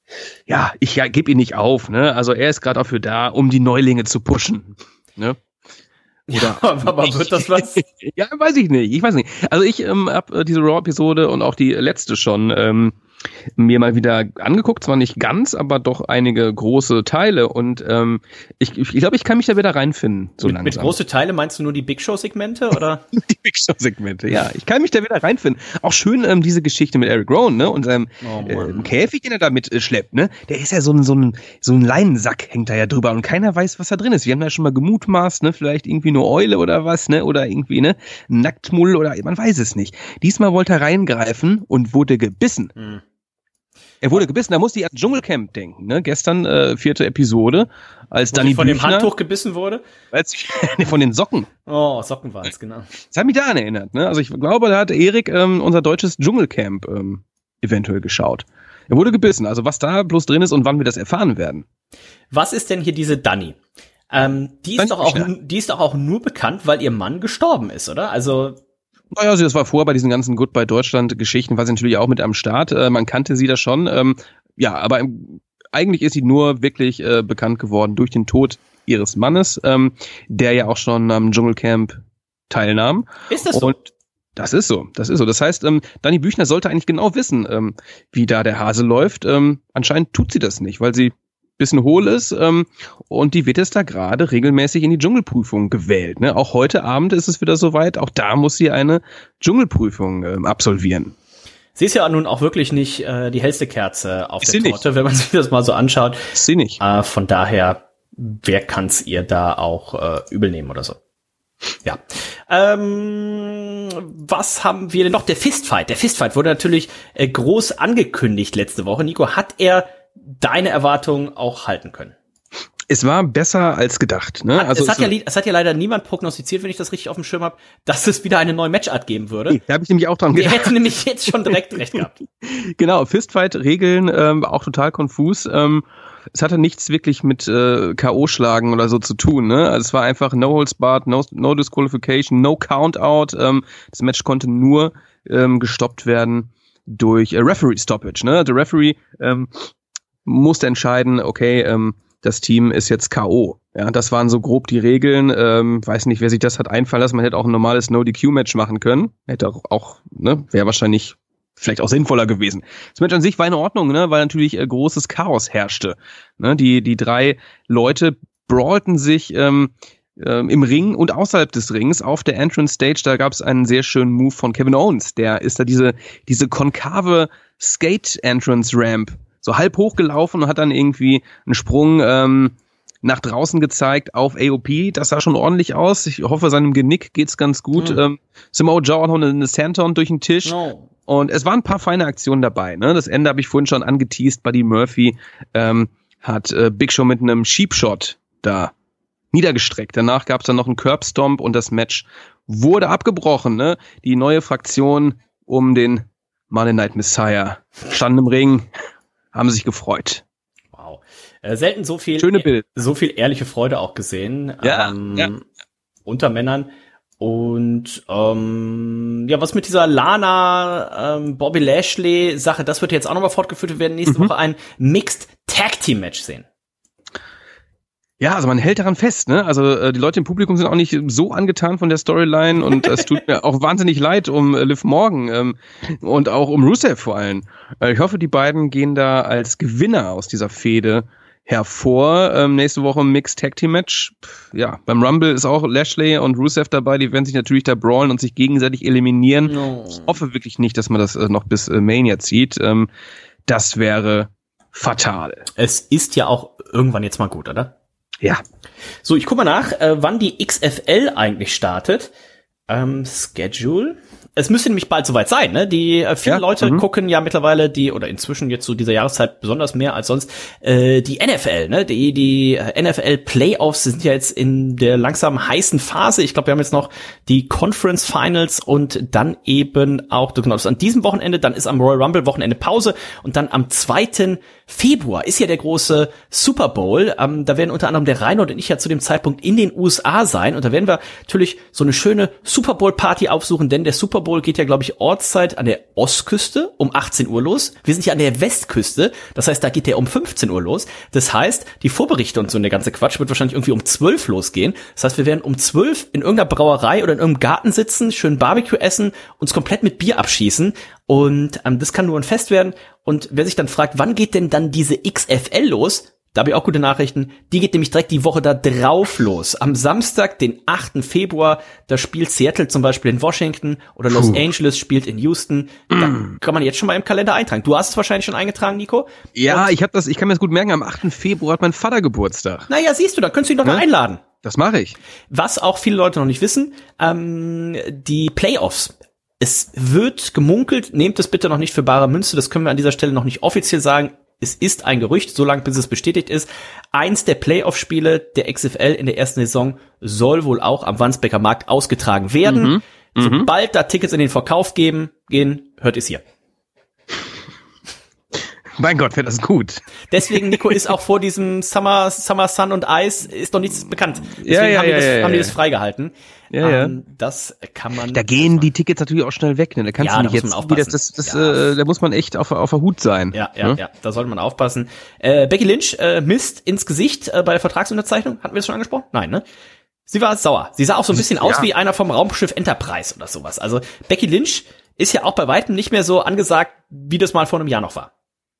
Ja, ich gebe ihn nicht auf, ne? Also er ist gerade dafür da, um die Neulinge zu pushen, ne? Oder ja, aber wird das was? Ja, weiß ich nicht. Also ich habe diese Raw-Episode und auch die letzte schon mir mal wieder angeguckt, zwar nicht ganz, aber doch einige große Teile und ich glaube, ich kann mich da wieder reinfinden, so langsam. Mit große Teile meinst du nur die Big Show-Segmente, oder? Die Big Show-Segmente, ja. Ich kann mich da wieder reinfinden. Auch schön diese Geschichte mit Eric Rowan, ne, und seinem Käfig, den er da mitschleppt, ne. Der ist ja so ein Leinensack hängt da ja drüber und keiner weiß, was da drin ist. Wir haben ja schon mal gemutmaßt, ne, vielleicht irgendwie nur Eule oder was, ne, oder irgendwie, ne, Nacktmull oder man weiß es nicht. Diesmal wollte er reingreifen und wurde gebissen. Er wurde gebissen, da musste ich an Dschungelcamp denken, ne? Gestern 4. Episode, als Dani von Büchner, dem Handtuch gebissen wurde? Von den Socken. Oh, Socken waren es, genau. Das hat mich daran erinnert, ne? Also ich glaube, da hat Erik unser deutsches Dschungelcamp eventuell geschaut. Er wurde gebissen, also was da bloß drin ist und wann wir das erfahren werden. Was ist denn hier diese Dani? Die ist doch auch nur bekannt, weil ihr Mann gestorben ist, oder? Also naja, also das war vorher bei diesen ganzen Goodbye Deutschland-Geschichten, war sie natürlich auch mit am Start. Man kannte sie da schon. Ja, aber eigentlich ist sie nur wirklich bekannt geworden durch den Tod ihres Mannes, der ja auch schon am Dschungelcamp teilnahm. Ist das so? Und das ist so. Das heißt, Dani Büchner sollte eigentlich genau wissen, wie da der Hase läuft. Anscheinend tut sie das nicht, weil sie bisschen hohl ist und die wird jetzt da gerade regelmäßig in die Dschungelprüfung gewählt. Ne? Auch heute Abend ist es wieder soweit, auch da muss sie eine Dschungelprüfung absolvieren. Sie ist ja nun auch wirklich nicht die hellste Kerze auf der Torte, wenn man sich das mal so anschaut. Ist sie nicht. Von daher, wer kann's ihr da auch übel nehmen oder so? Ja. Was haben wir denn noch? Der Fistfight. Der Fistfight wurde natürlich groß angekündigt letzte Woche. Nico, hat er deine Erwartungen auch halten können? Es war besser als gedacht. Ne? Es hat ja leider niemand prognostiziert, wenn ich das richtig auf dem Schirm habe, dass es wieder eine neue Matchart geben würde. Nee, da habe ich nämlich auch dran gedacht. Der hätte nämlich jetzt schon direkt recht gehabt. Genau, Fistfight-Regeln auch total konfus. Es hatte nichts wirklich mit K.O.-Schlagen oder so zu tun. Ne? Also es war einfach No Holds Barred, no Disqualification, no Countout. Das Match konnte nur gestoppt werden durch Referee Stoppage. Ne? Der Referee musste entscheiden, okay, das Team ist jetzt K.O. Ja, das waren so grob die Regeln. Weiß nicht, wer sich das hat einfallen lassen. Man hätte auch ein normales No-DQ-Match machen können. Hätte auch, ne, wäre wahrscheinlich vielleicht auch sinnvoller gewesen. Das Match an sich war in Ordnung, ne, weil natürlich großes Chaos herrschte. Ne, die drei Leute brawlten sich im Ring und außerhalb des Rings auf der Entrance Stage. Da gab es einen sehr schönen Move von Kevin Owens. Der ist da diese konkave Skate-Entrance-Ramp so halb hochgelaufen und hat dann irgendwie einen Sprung nach draußen gezeigt auf AOP. Das sah schon ordentlich aus. Ich hoffe, seinem Genick geht's ganz gut. Samoa Joe auch noch eine Senton durch den Tisch. No. Und es waren ein paar feine Aktionen dabei. Ne? Das Ende habe ich vorhin schon angeteased. Buddy Murphy hat Big Show mit einem Sheepshot da niedergestreckt. Danach gab's dann noch einen Curbstomp und das Match wurde abgebrochen. Ne? Die neue Fraktion um den Monday Night Messiah stand im Ring, haben sich gefreut. Wow. Selten so viel ehrliche Freude auch gesehen. Ja, unter Männern. Und was mit dieser Lana Bobby Lashley Sache, das wird jetzt auch nochmal fortgeführt. Wir werden nächste Woche ein Mixed Tag Team Match sehen. Ja, also man hält daran fest, ne? Also die Leute im Publikum sind auch nicht so angetan von der Storyline und es tut mir auch wahnsinnig leid um Liv Morgan und auch um Rusev vor allem. Ich hoffe, die beiden gehen da als Gewinner aus dieser Fehde hervor. Nächste Woche ein Mixed Tag Team Match. Ja, beim Rumble ist auch Lashley und Rusev dabei. Die werden sich natürlich da brawlen und sich gegenseitig eliminieren. No. Ich hoffe wirklich nicht, dass man das noch bis Mania zieht. Das wäre fatal. Es ist ja auch irgendwann jetzt mal gut, oder? Ja. So, ich guck mal nach, wann die XFL eigentlich startet. Schedule. Es müsste nämlich bald soweit sein, ne? Viele Leute gucken ja mittlerweile oder inzwischen jetzt zu dieser Jahreszeit besonders mehr als sonst, die NFL, ne? Die NFL Playoffs sind ja jetzt in der langsam heißen Phase. Ich glaube, wir haben jetzt noch die Conference Finals und dann eben auch, genau, das an diesem Wochenende, dann ist am Royal Rumble Wochenende Pause und dann am 2. Februar ist ja der große Super Bowl. Da werden unter anderem der Reinhold und ich ja zu dem Zeitpunkt in den USA sein und da werden wir natürlich so eine schöne Super Bowl Party aufsuchen, denn der Super Bowl geht ja, glaube ich, Ortszeit an der Ostküste um 18 Uhr los. Wir sind ja an der Westküste, das heißt, da geht der um 15 Uhr los. Das heißt, die Vorberichte und so der ganze Quatsch wird wahrscheinlich irgendwie um 12 losgehen. Das heißt, wir werden um 12 in irgendeiner Brauerei oder in irgendeinem Garten sitzen, schön Barbecue essen, uns komplett mit Bier abschießen. Und das kann nur ein Fest werden. Und wer sich dann fragt, wann geht denn dann diese XFL los? Da habe ich auch gute Nachrichten. Die geht nämlich direkt die Woche da drauf los. Am Samstag, den 8. Februar, da spielt Seattle zum Beispiel in Washington oder Los Angeles spielt in Houston. Da kann man jetzt schon mal im Kalender eintragen. Du hast es wahrscheinlich schon eingetragen, Nico? Ja, ich kann mir das gut merken. Am 8. Februar hat mein Vater Geburtstag. Naja, siehst du, da könntest du ihn doch noch einladen. Das mache ich. Was auch viele Leute noch nicht wissen, die Playoffs. Es wird gemunkelt, nehmt es bitte noch nicht für bare Münze, das können wir an dieser Stelle noch nicht offiziell sagen. Es ist ein Gerücht, solange bis es bestätigt ist. Eins der Playoff-Spiele der XFL in der ersten Saison soll wohl auch am Wandsbeker Markt ausgetragen werden. Sobald da Tickets in den Verkauf gehen, hört es hier. Mein Gott, wäre das gut. Deswegen, Nico, ist auch vor diesem Summer Sun und Ice ist noch nichts bekannt. Deswegen haben die das freigehalten. Das kann man. Da gehen die Tickets natürlich auch schnell weg, ne? Da kannst du nicht jetzt da muss man echt auf der Hut sein. Ja, da sollte man aufpassen. Becky Lynch Mist ins Gesicht bei der Vertragsunterzeichnung. Hatten wir das schon angesprochen? Nein, ne? Sie war sauer. Sie sah auch so ein bisschen aus wie einer vom Raumschiff Enterprise oder sowas. Also Becky Lynch ist ja auch bei weitem nicht mehr so angesagt, wie das mal vor einem Jahr noch war.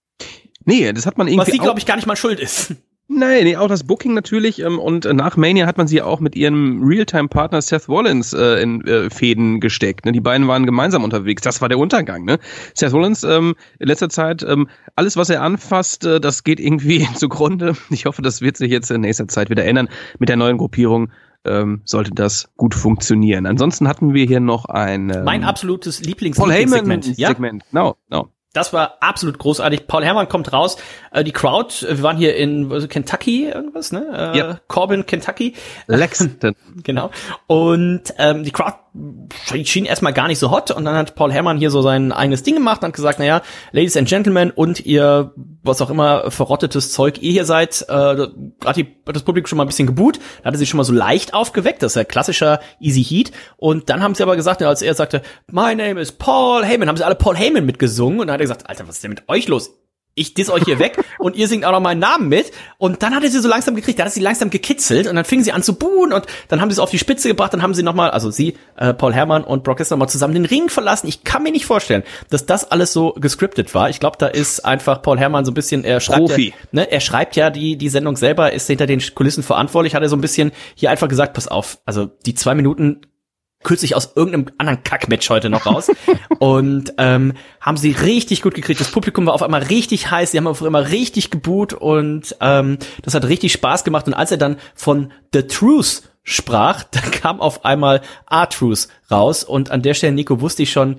Nee, das hat man irgendwie. Was sie, glaube ich, gar nicht mal schuld ist. Nee, auch das Booking natürlich. Und nach Mania hat man sie auch mit ihrem Realtime-Partner Seth Rollins in Fäden gesteckt. Ne? Die beiden waren gemeinsam unterwegs. Das war der Untergang. Ne? Seth Rollins in letzter Zeit, alles, was er anfasst, das geht irgendwie zugrunde. Ich hoffe, das wird sich jetzt in nächster Zeit wieder ändern. Mit der neuen Gruppierung sollte das gut funktionieren. Ansonsten hatten wir hier noch ein mein absolutes Paul Lieblingssegment. Heyman-Segment. Genau. Das war absolut großartig. Paul Herrmann kommt raus. Die Crowd, wir waren hier in Kentucky irgendwas, ne? Corbin, Kentucky. Lexington. Genau. Und die Crowd schien erstmal gar nicht so hot. Und dann hat Paul Herrmann hier so sein eigenes Ding gemacht und hat gesagt, naja, Ladies and Gentlemen und ihr, was auch immer, verrottetes Zeug ihr hier seid, hat das Publikum schon mal ein bisschen geboot. Da hatte sie schon mal so leicht aufgeweckt. Das ist ja klassischer Easy Heat. Und dann haben sie aber gesagt, als er sagte, my name is Paul Heyman, haben sie alle Paul Heyman mitgesungen. Und dann hat er gesagt, Alter, was ist denn mit euch los? Ich diss euch hier weg und ihr singt auch noch meinen Namen mit. Und dann hat er sie so langsam gekriegt, da hat sie langsam gekitzelt und dann fingen sie an zu buhen und dann haben sie es auf die Spitze gebracht, dann haben sie nochmal, also sie, Paul Herrmann und Brock Lesnar nochmal zusammen den Ring verlassen. Ich kann mir nicht vorstellen, dass das alles so gescriptet war. Ich glaube, da ist einfach Paul Herrmann so ein bisschen, er schreibt ja die Sendung selber, ist hinter den Kulissen verantwortlich, hat er so ein bisschen hier einfach gesagt, pass auf, also die 2 Minuten kürzlich aus irgendeinem anderen Kackmatch heute noch raus und haben sie richtig gut gekriegt. Das Publikum war auf einmal richtig heiß, sie haben auf einmal richtig geboot und das hat richtig Spaß gemacht. Und als er dann von The Truth sprach, da kam auf einmal R-Truth raus und an der Stelle, Nico, wusste ich schon,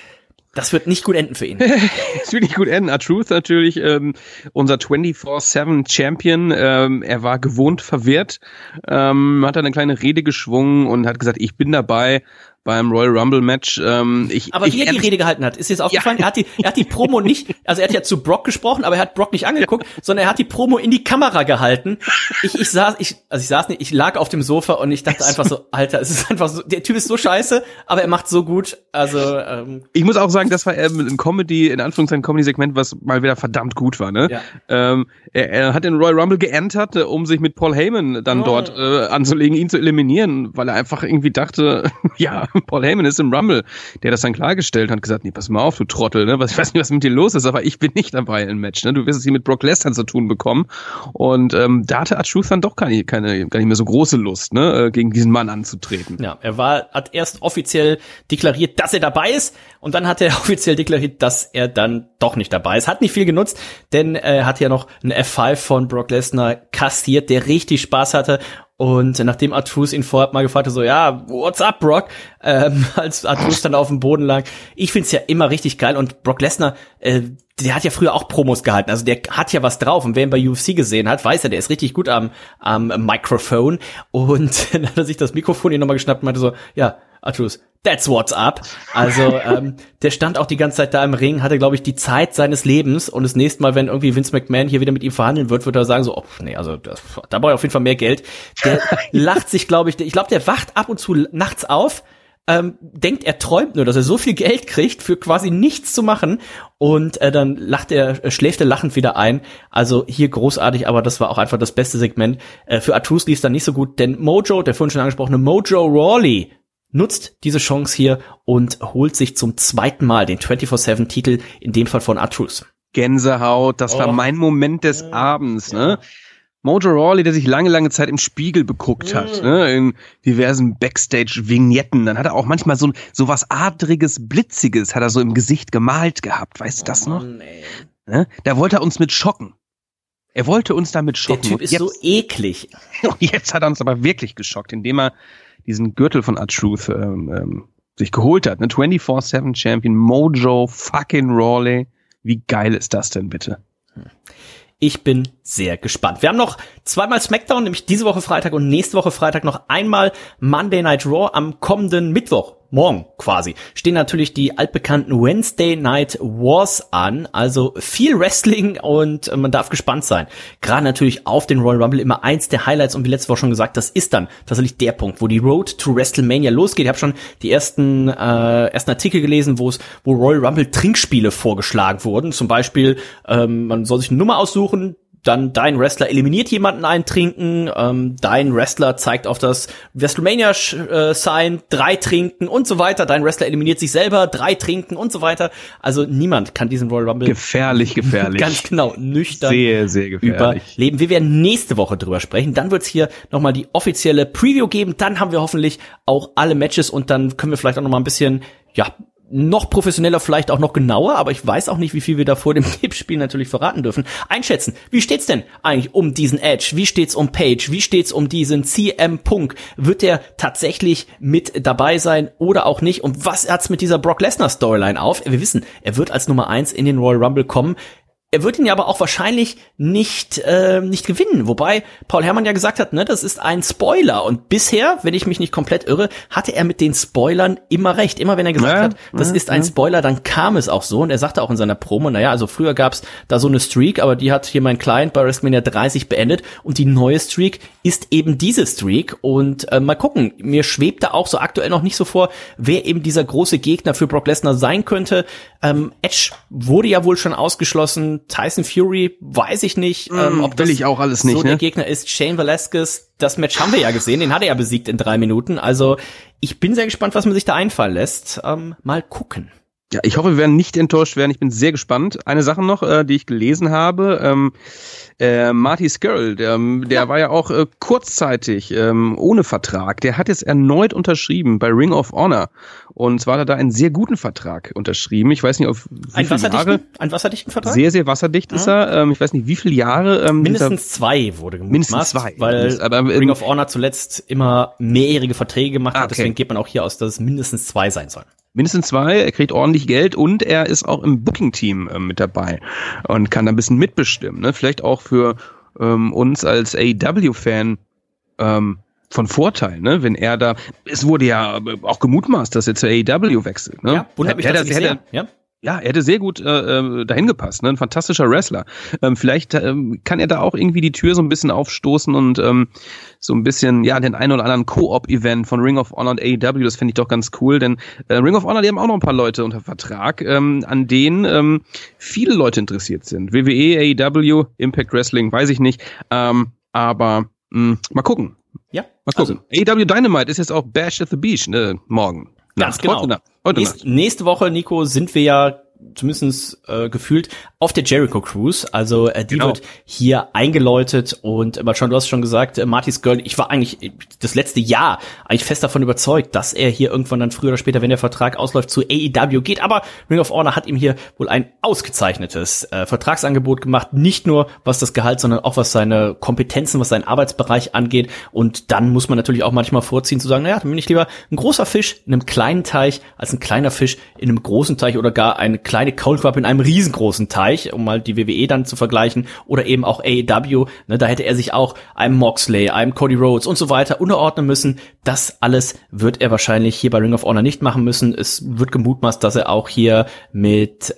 das wird nicht gut enden für ihn. Es wird nicht gut enden. R-Truth natürlich, unser 24/7 Champion. Er war gewohnt verwirrt, hat eine kleine Rede geschwungen und hat gesagt, ich bin dabei beim Royal Rumble Match. Aber wie er die Rede gehalten hat, ist dir das aufgefallen? Ja. Er hat die Promo nicht, also er hat ja zu Brock gesprochen, aber er hat Brock nicht angeguckt, sondern er hat die Promo in die Kamera gehalten. Ich lag auf dem Sofa und ich dachte einfach so, Alter, es ist einfach so, der Typ ist so scheiße, aber er macht so gut. Also ich muss auch sagen, das war ein Comedy, in Anführungszeichen Comedy-Segment, was mal wieder verdammt gut war, ne? Ja. Er hat den Royal Rumble geentert, um sich mit Paul Heyman dann dort anzulegen, ihn zu eliminieren, weil er einfach irgendwie dachte, ja, Paul Heyman ist im Rumble. Der hat das dann klargestellt und hat gesagt, nee, pass mal auf, du Trottel, ne? Ich weiß nicht, was mit dir los ist, aber ich bin nicht dabei im Match, ne? Du wirst es hier mit Brock Lesnar zu tun bekommen. Und da hatte R-Truth dann doch gar nicht mehr so große Lust, ne? Gegen diesen Mann anzutreten. Ja, hat erst offiziell deklariert, dass er dabei ist und dann hat er offiziell deklariert, dass er dann doch nicht dabei ist. Hat nicht viel genutzt, denn er hat ja noch einen F5 von Brock Lesnar kassiert, der richtig Spaß hatte. Und nachdem R-Truth ihn vorher mal gefragt hat, so, ja, what's up, Brock? Als R-Truth dann auf dem Boden lag. Ich find's ja immer richtig geil. Und Brock Lesnar, der hat ja früher auch Promos gehalten. Also der hat ja was drauf. Und wer ihn bei UFC gesehen hat, weiß ja, der ist richtig gut am Mikrofon. Und dann hat er sich das Mikrofon hier nochmal geschnappt und meinte so, ja, R-Truth, that's what's up. Also der stand auch die ganze Zeit da im Ring, hatte, glaube ich, die Zeit seines Lebens. Und das nächste Mal, wenn irgendwie Vince McMahon hier wieder mit ihm verhandeln wird er sagen so, oh, nee, also da brauche ich auf jeden Fall mehr Geld. Der lacht sich, glaube ich, der wacht ab und zu nachts auf, denkt, er träumt nur, dass er so viel Geld kriegt, für quasi nichts zu machen. Und dann schläft er lachend wieder ein. Also hier großartig, aber das war auch einfach das beste Segment. Für R-Truth lief es dann nicht so gut, denn Mojo, der vorhin schon angesprochene Mojo Rawley, nutzt diese Chance hier und holt sich zum zweiten Mal den 24/7-Titel, in dem Fall von R-Truth. Gänsehaut, das war mein Moment des Abends, ne? Mojo Rawley, der sich lange Zeit im Spiegel beguckt hat, ne, in diversen Backstage-Vignetten. Dann hat er auch manchmal so was Adriges, Blitziges hat er so im Gesicht gemalt gehabt. Weißt du das noch? Ne? Da wollte er uns mit schocken. Er wollte uns damit schocken. Der Typ ist so eklig. Und jetzt hat er uns aber wirklich geschockt, indem er diesen Gürtel von R-Truth sich geholt hat. Ne? 24/7 Champion Mojo fucking Rawley. Wie geil ist das denn bitte? Ich bin sehr gespannt. Wir haben noch zweimal SmackDown, nämlich diese Woche Freitag und nächste Woche Freitag noch einmal Monday Night Raw. Am kommenden Mittwoch, morgen quasi, stehen natürlich die altbekannten Wednesday Night Wars an. Also viel Wrestling und man darf gespannt sein. Gerade natürlich auf den Royal Rumble immer eins der Highlights und wie letzte Woche schon gesagt, das ist dann tatsächlich der Punkt, wo die Road to WrestleMania losgeht. Ich habe schon die ersten Artikel gelesen, wo Royal Rumble Trinkspiele vorgeschlagen wurden. Zum Beispiel, man soll sich eine Nummer aussuchen, dann dein Wrestler eliminiert jemanden eintrinken, dein Wrestler zeigt auf das WrestleMania-Sign 3 trinken und so weiter, dein Wrestler eliminiert sich selber 3 trinken und so weiter. Also niemand kann diesen Royal Rumble gefährlich. Ganz genau, nüchtern sehr gefährlich überleben. Wir werden nächste Woche drüber sprechen, dann wird's hier nochmal die offizielle Preview geben, dann haben wir hoffentlich auch alle Matches und dann können wir vielleicht auch nochmal ein bisschen, noch professioneller, vielleicht auch noch genauer, aber ich weiß auch nicht, wie viel wir da vor dem Tippspiel natürlich verraten dürfen. Einschätzen, wie steht's denn eigentlich um diesen Edge? Wie steht's um Page? Wie steht's um diesen CM Punk? Wird der tatsächlich mit dabei sein oder auch nicht? Und was hat's mit dieser Brock Lesnar Storyline auf? Wir wissen, er wird als Nummer 1 in den Royal Rumble kommen. Er wird ihn ja aber auch wahrscheinlich nicht gewinnen. Wobei Paul Herrmann ja gesagt hat, ne, das ist ein Spoiler. Und bisher, wenn ich mich nicht komplett irre, hatte er mit den Spoilern immer recht. Immer wenn er gesagt hat, das ist ein Spoiler, dann kam es auch so. Und er sagte auch in seiner Promo, also früher gab's da so eine Streak, aber die hat hier mein Client bei WrestleMania 30 beendet. Und die neue Streak ist eben diese Streak. Und mal gucken, mir schwebt da auch so aktuell noch nicht so vor, wer eben dieser große Gegner für Brock Lesnar sein könnte. Edge wurde ja wohl schon ausgeschlossen. Tyson Fury, weiß ich nicht, ob das ich auch alles nicht, so der Gegner ist. Shane Velasquez, das Match haben wir ja gesehen, den hat er ja besiegt in 3 Minuten. Also ich bin sehr gespannt, was man sich da einfallen lässt. Mal gucken. Ja, ich hoffe, wir werden nicht enttäuscht werden. Ich bin sehr gespannt. Eine Sache noch, die ich gelesen habe. Marty Scurll, der war ja auch kurzzeitig ohne Vertrag. Der hat jetzt erneut unterschrieben bei Ring of Honor. Und zwar hat er da einen sehr guten Vertrag unterschrieben. Ich weiß nicht, auf wie viele Jahre. Ein wasserdichten Vertrag? Sehr, sehr wasserdicht ist er. Ich weiß nicht, wie viele Jahre. Mindestens 2 wurde gemutmaßt. Mindestens 2. Weil Ring of Honor zuletzt immer mehrjährige Verträge gemacht hat. Deswegen geht man auch hier aus, dass es mindestens 2 sein sollen. Mindestens 2, er kriegt ordentlich Geld und er ist auch im Booking-Team mit dabei und kann da ein bisschen mitbestimmen. Ne? Vielleicht auch für uns als AEW-Fan von Vorteil, ne? Wenn er da, es wurde ja auch gemutmaßt, dass er zur AEW wechselt. Ne? Ja, wundert mich tatsächlich sehr. Ja, er hätte sehr gut dahin gepasst, ne? Ein fantastischer Wrestler. Vielleicht kann er da auch irgendwie die Tür so ein bisschen aufstoßen und so ein bisschen, den einen oder anderen Co-op-Event von Ring of Honor und AEW, das finde ich doch ganz cool, denn Ring of Honor, die haben auch noch ein paar Leute unter Vertrag, an denen viele Leute interessiert sind. WWE, AEW, Impact Wrestling, weiß ich nicht, aber mal gucken. Ja, mal gucken. Also, AEW Dynamite ist jetzt auch Bash at the Beach, ne? Morgen. Ganz genau. Heute nächste Woche, Nico, sind wir ja zumindest gefühlt auf der Jericho Cruise. Also die wird hier eingeläutet und mal schon, du hast schon gesagt, Marty Scurll, ich war eigentlich das letzte Jahr eigentlich fest davon überzeugt, dass er hier irgendwann dann früher oder später, wenn der Vertrag ausläuft, zu AEW geht. Aber Ring of Honor hat ihm hier wohl ein ausgezeichnetes Vertragsangebot gemacht. Nicht nur was das Gehalt, sondern auch was seine Kompetenzen, was seinen Arbeitsbereich angeht. Und dann muss man natürlich auch manchmal vorziehen zu sagen, dann bin ich lieber ein großer Fisch in einem kleinen Teich als ein kleiner Fisch in einem großen Teich oder gar eine kleine Kaulquappe in einem riesengroßen Teich, um mal die WWE dann zu vergleichen, oder eben auch AEW, ne, da hätte er sich auch einem Moxley, einem Cody Rhodes und so weiter unterordnen müssen. Das alles wird er wahrscheinlich hier bei Ring of Honor nicht machen müssen. Es wird gemutmaßt, dass er auch hier mit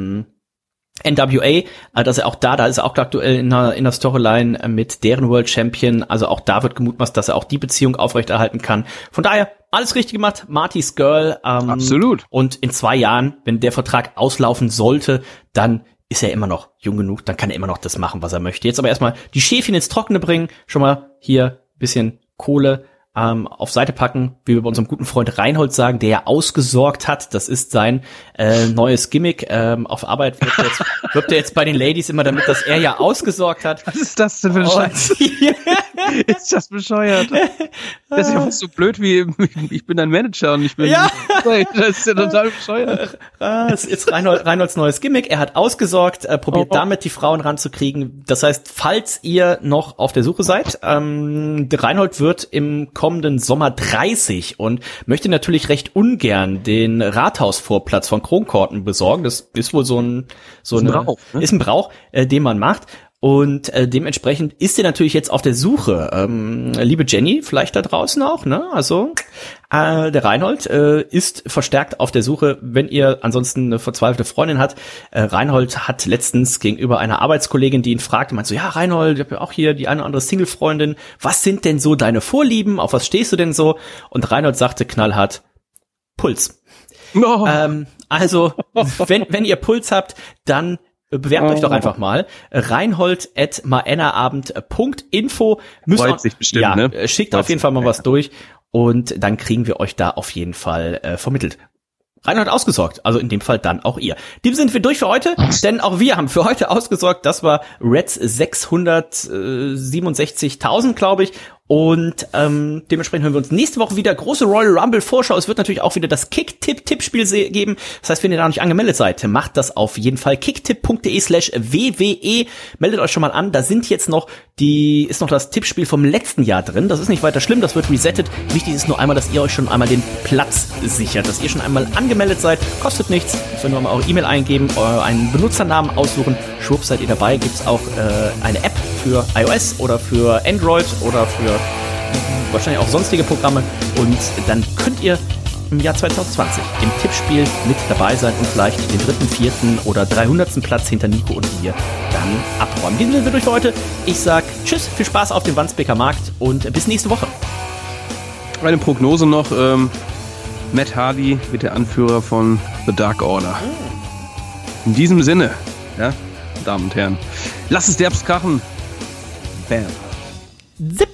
NWA, dass er auch da ist er auch aktuell in der Storyline mit deren World Champion, also auch da wird gemutmaßt, dass er auch die Beziehung aufrechterhalten kann. Von daher alles richtig gemacht, Marty's Girl. Absolut. Und in 2 Jahren, wenn der Vertrag auslaufen sollte, dann ist er immer noch jung genug, dann kann er immer noch das machen, was er möchte. Jetzt aber erstmal die Schäfchen ins Trockene bringen, schon mal hier ein bisschen Kohle auf Seite packen, wie wir bei unserem guten Freund Reinhold sagen, der ja ausgesorgt hat. Das ist sein neues Gimmick. Auf Arbeit wirbt er jetzt bei den Ladies immer damit, dass er ja ausgesorgt hat. Was ist das denn für ein Scheiß? Ist das bescheuert? Das ist ja fast so blöd wie, ich bin ein Manager und ich bin... Ja. Das ist ja total bescheuert. Das ist Reinholds neues Gimmick. Er hat ausgesorgt, probiert damit die Frauen ranzukriegen. Das heißt, falls ihr noch auf der Suche seid, der Reinhold wird im kommenden Sommer 30 und möchte natürlich recht ungern den Rathausvorplatz von Kronkorten besorgen. Das ist wohl so ein Brauch, ne? Ist ein Brauch, den man macht. Und dementsprechend ist er natürlich jetzt auf der Suche. Liebe Jenny, vielleicht da draußen auch, ne? Also der Reinhold ist verstärkt auf der Suche, wenn ihr ansonsten eine verzweifelte Freundin habt. Reinhold hat letztens gegenüber einer Arbeitskollegin, die ihn fragte, meinte so, ja Reinhold, ich habe ja auch hier die eine oder andere Single-Freundin. Was sind denn so deine Vorlieben? Auf was stehst du denn so? Und Reinhold sagte knallhart, Puls. Oh. Also, wenn ihr Puls habt, dann bewerbt euch doch einfach mal. Reinhold@maennerabend.info. Freut sich bestimmt, ja, ne? Schickt auf jeden Fall mal was durch und dann kriegen wir euch da auf jeden Fall vermittelt. Reinhold ausgesorgt, also in dem Fall dann auch ihr. Dem sind wir durch für heute, denn auch wir haben für heute ausgesorgt. Das war Reds 667.000, glaube ich. Und dementsprechend hören wir uns nächste Woche wieder. Große Royal Rumble Vorschau. Es wird natürlich auch wieder das Kicktipp-Tippspiel geben. Das heißt, wenn ihr da noch nicht angemeldet seid, macht das auf jeden Fall. kicktipp.de/wwe. Meldet euch schon mal an. Da ist noch das Tippspiel vom letzten Jahr drin. Das ist nicht weiter schlimm. Das wird resettet. Wichtig ist nur einmal, dass ihr euch schon einmal den Platz sichert. Dass ihr schon einmal angemeldet seid. Kostet nichts. Müsst ihr nur mal eure E-Mail eingeben, einen Benutzernamen aussuchen. Schwupps, seid ihr dabei. Gibt's auch eine App für iOS oder für Android oder für wahrscheinlich auch sonstige Programme und dann könnt ihr im Jahr 2020 im Tippspiel mit dabei sein und vielleicht den 3., 4. oder 300. Platz hinter Nico und mir dann abräumen. Den sind wir durch für heute. Ich sag tschüss, viel Spaß auf dem Wandsbeker Markt und bis nächste Woche. Eine Prognose noch, Matt Hardy wird der Anführer von The Dark Order. In diesem Sinne, ja, Damen und Herren, lasst es derbst krachen. Bam. Zip.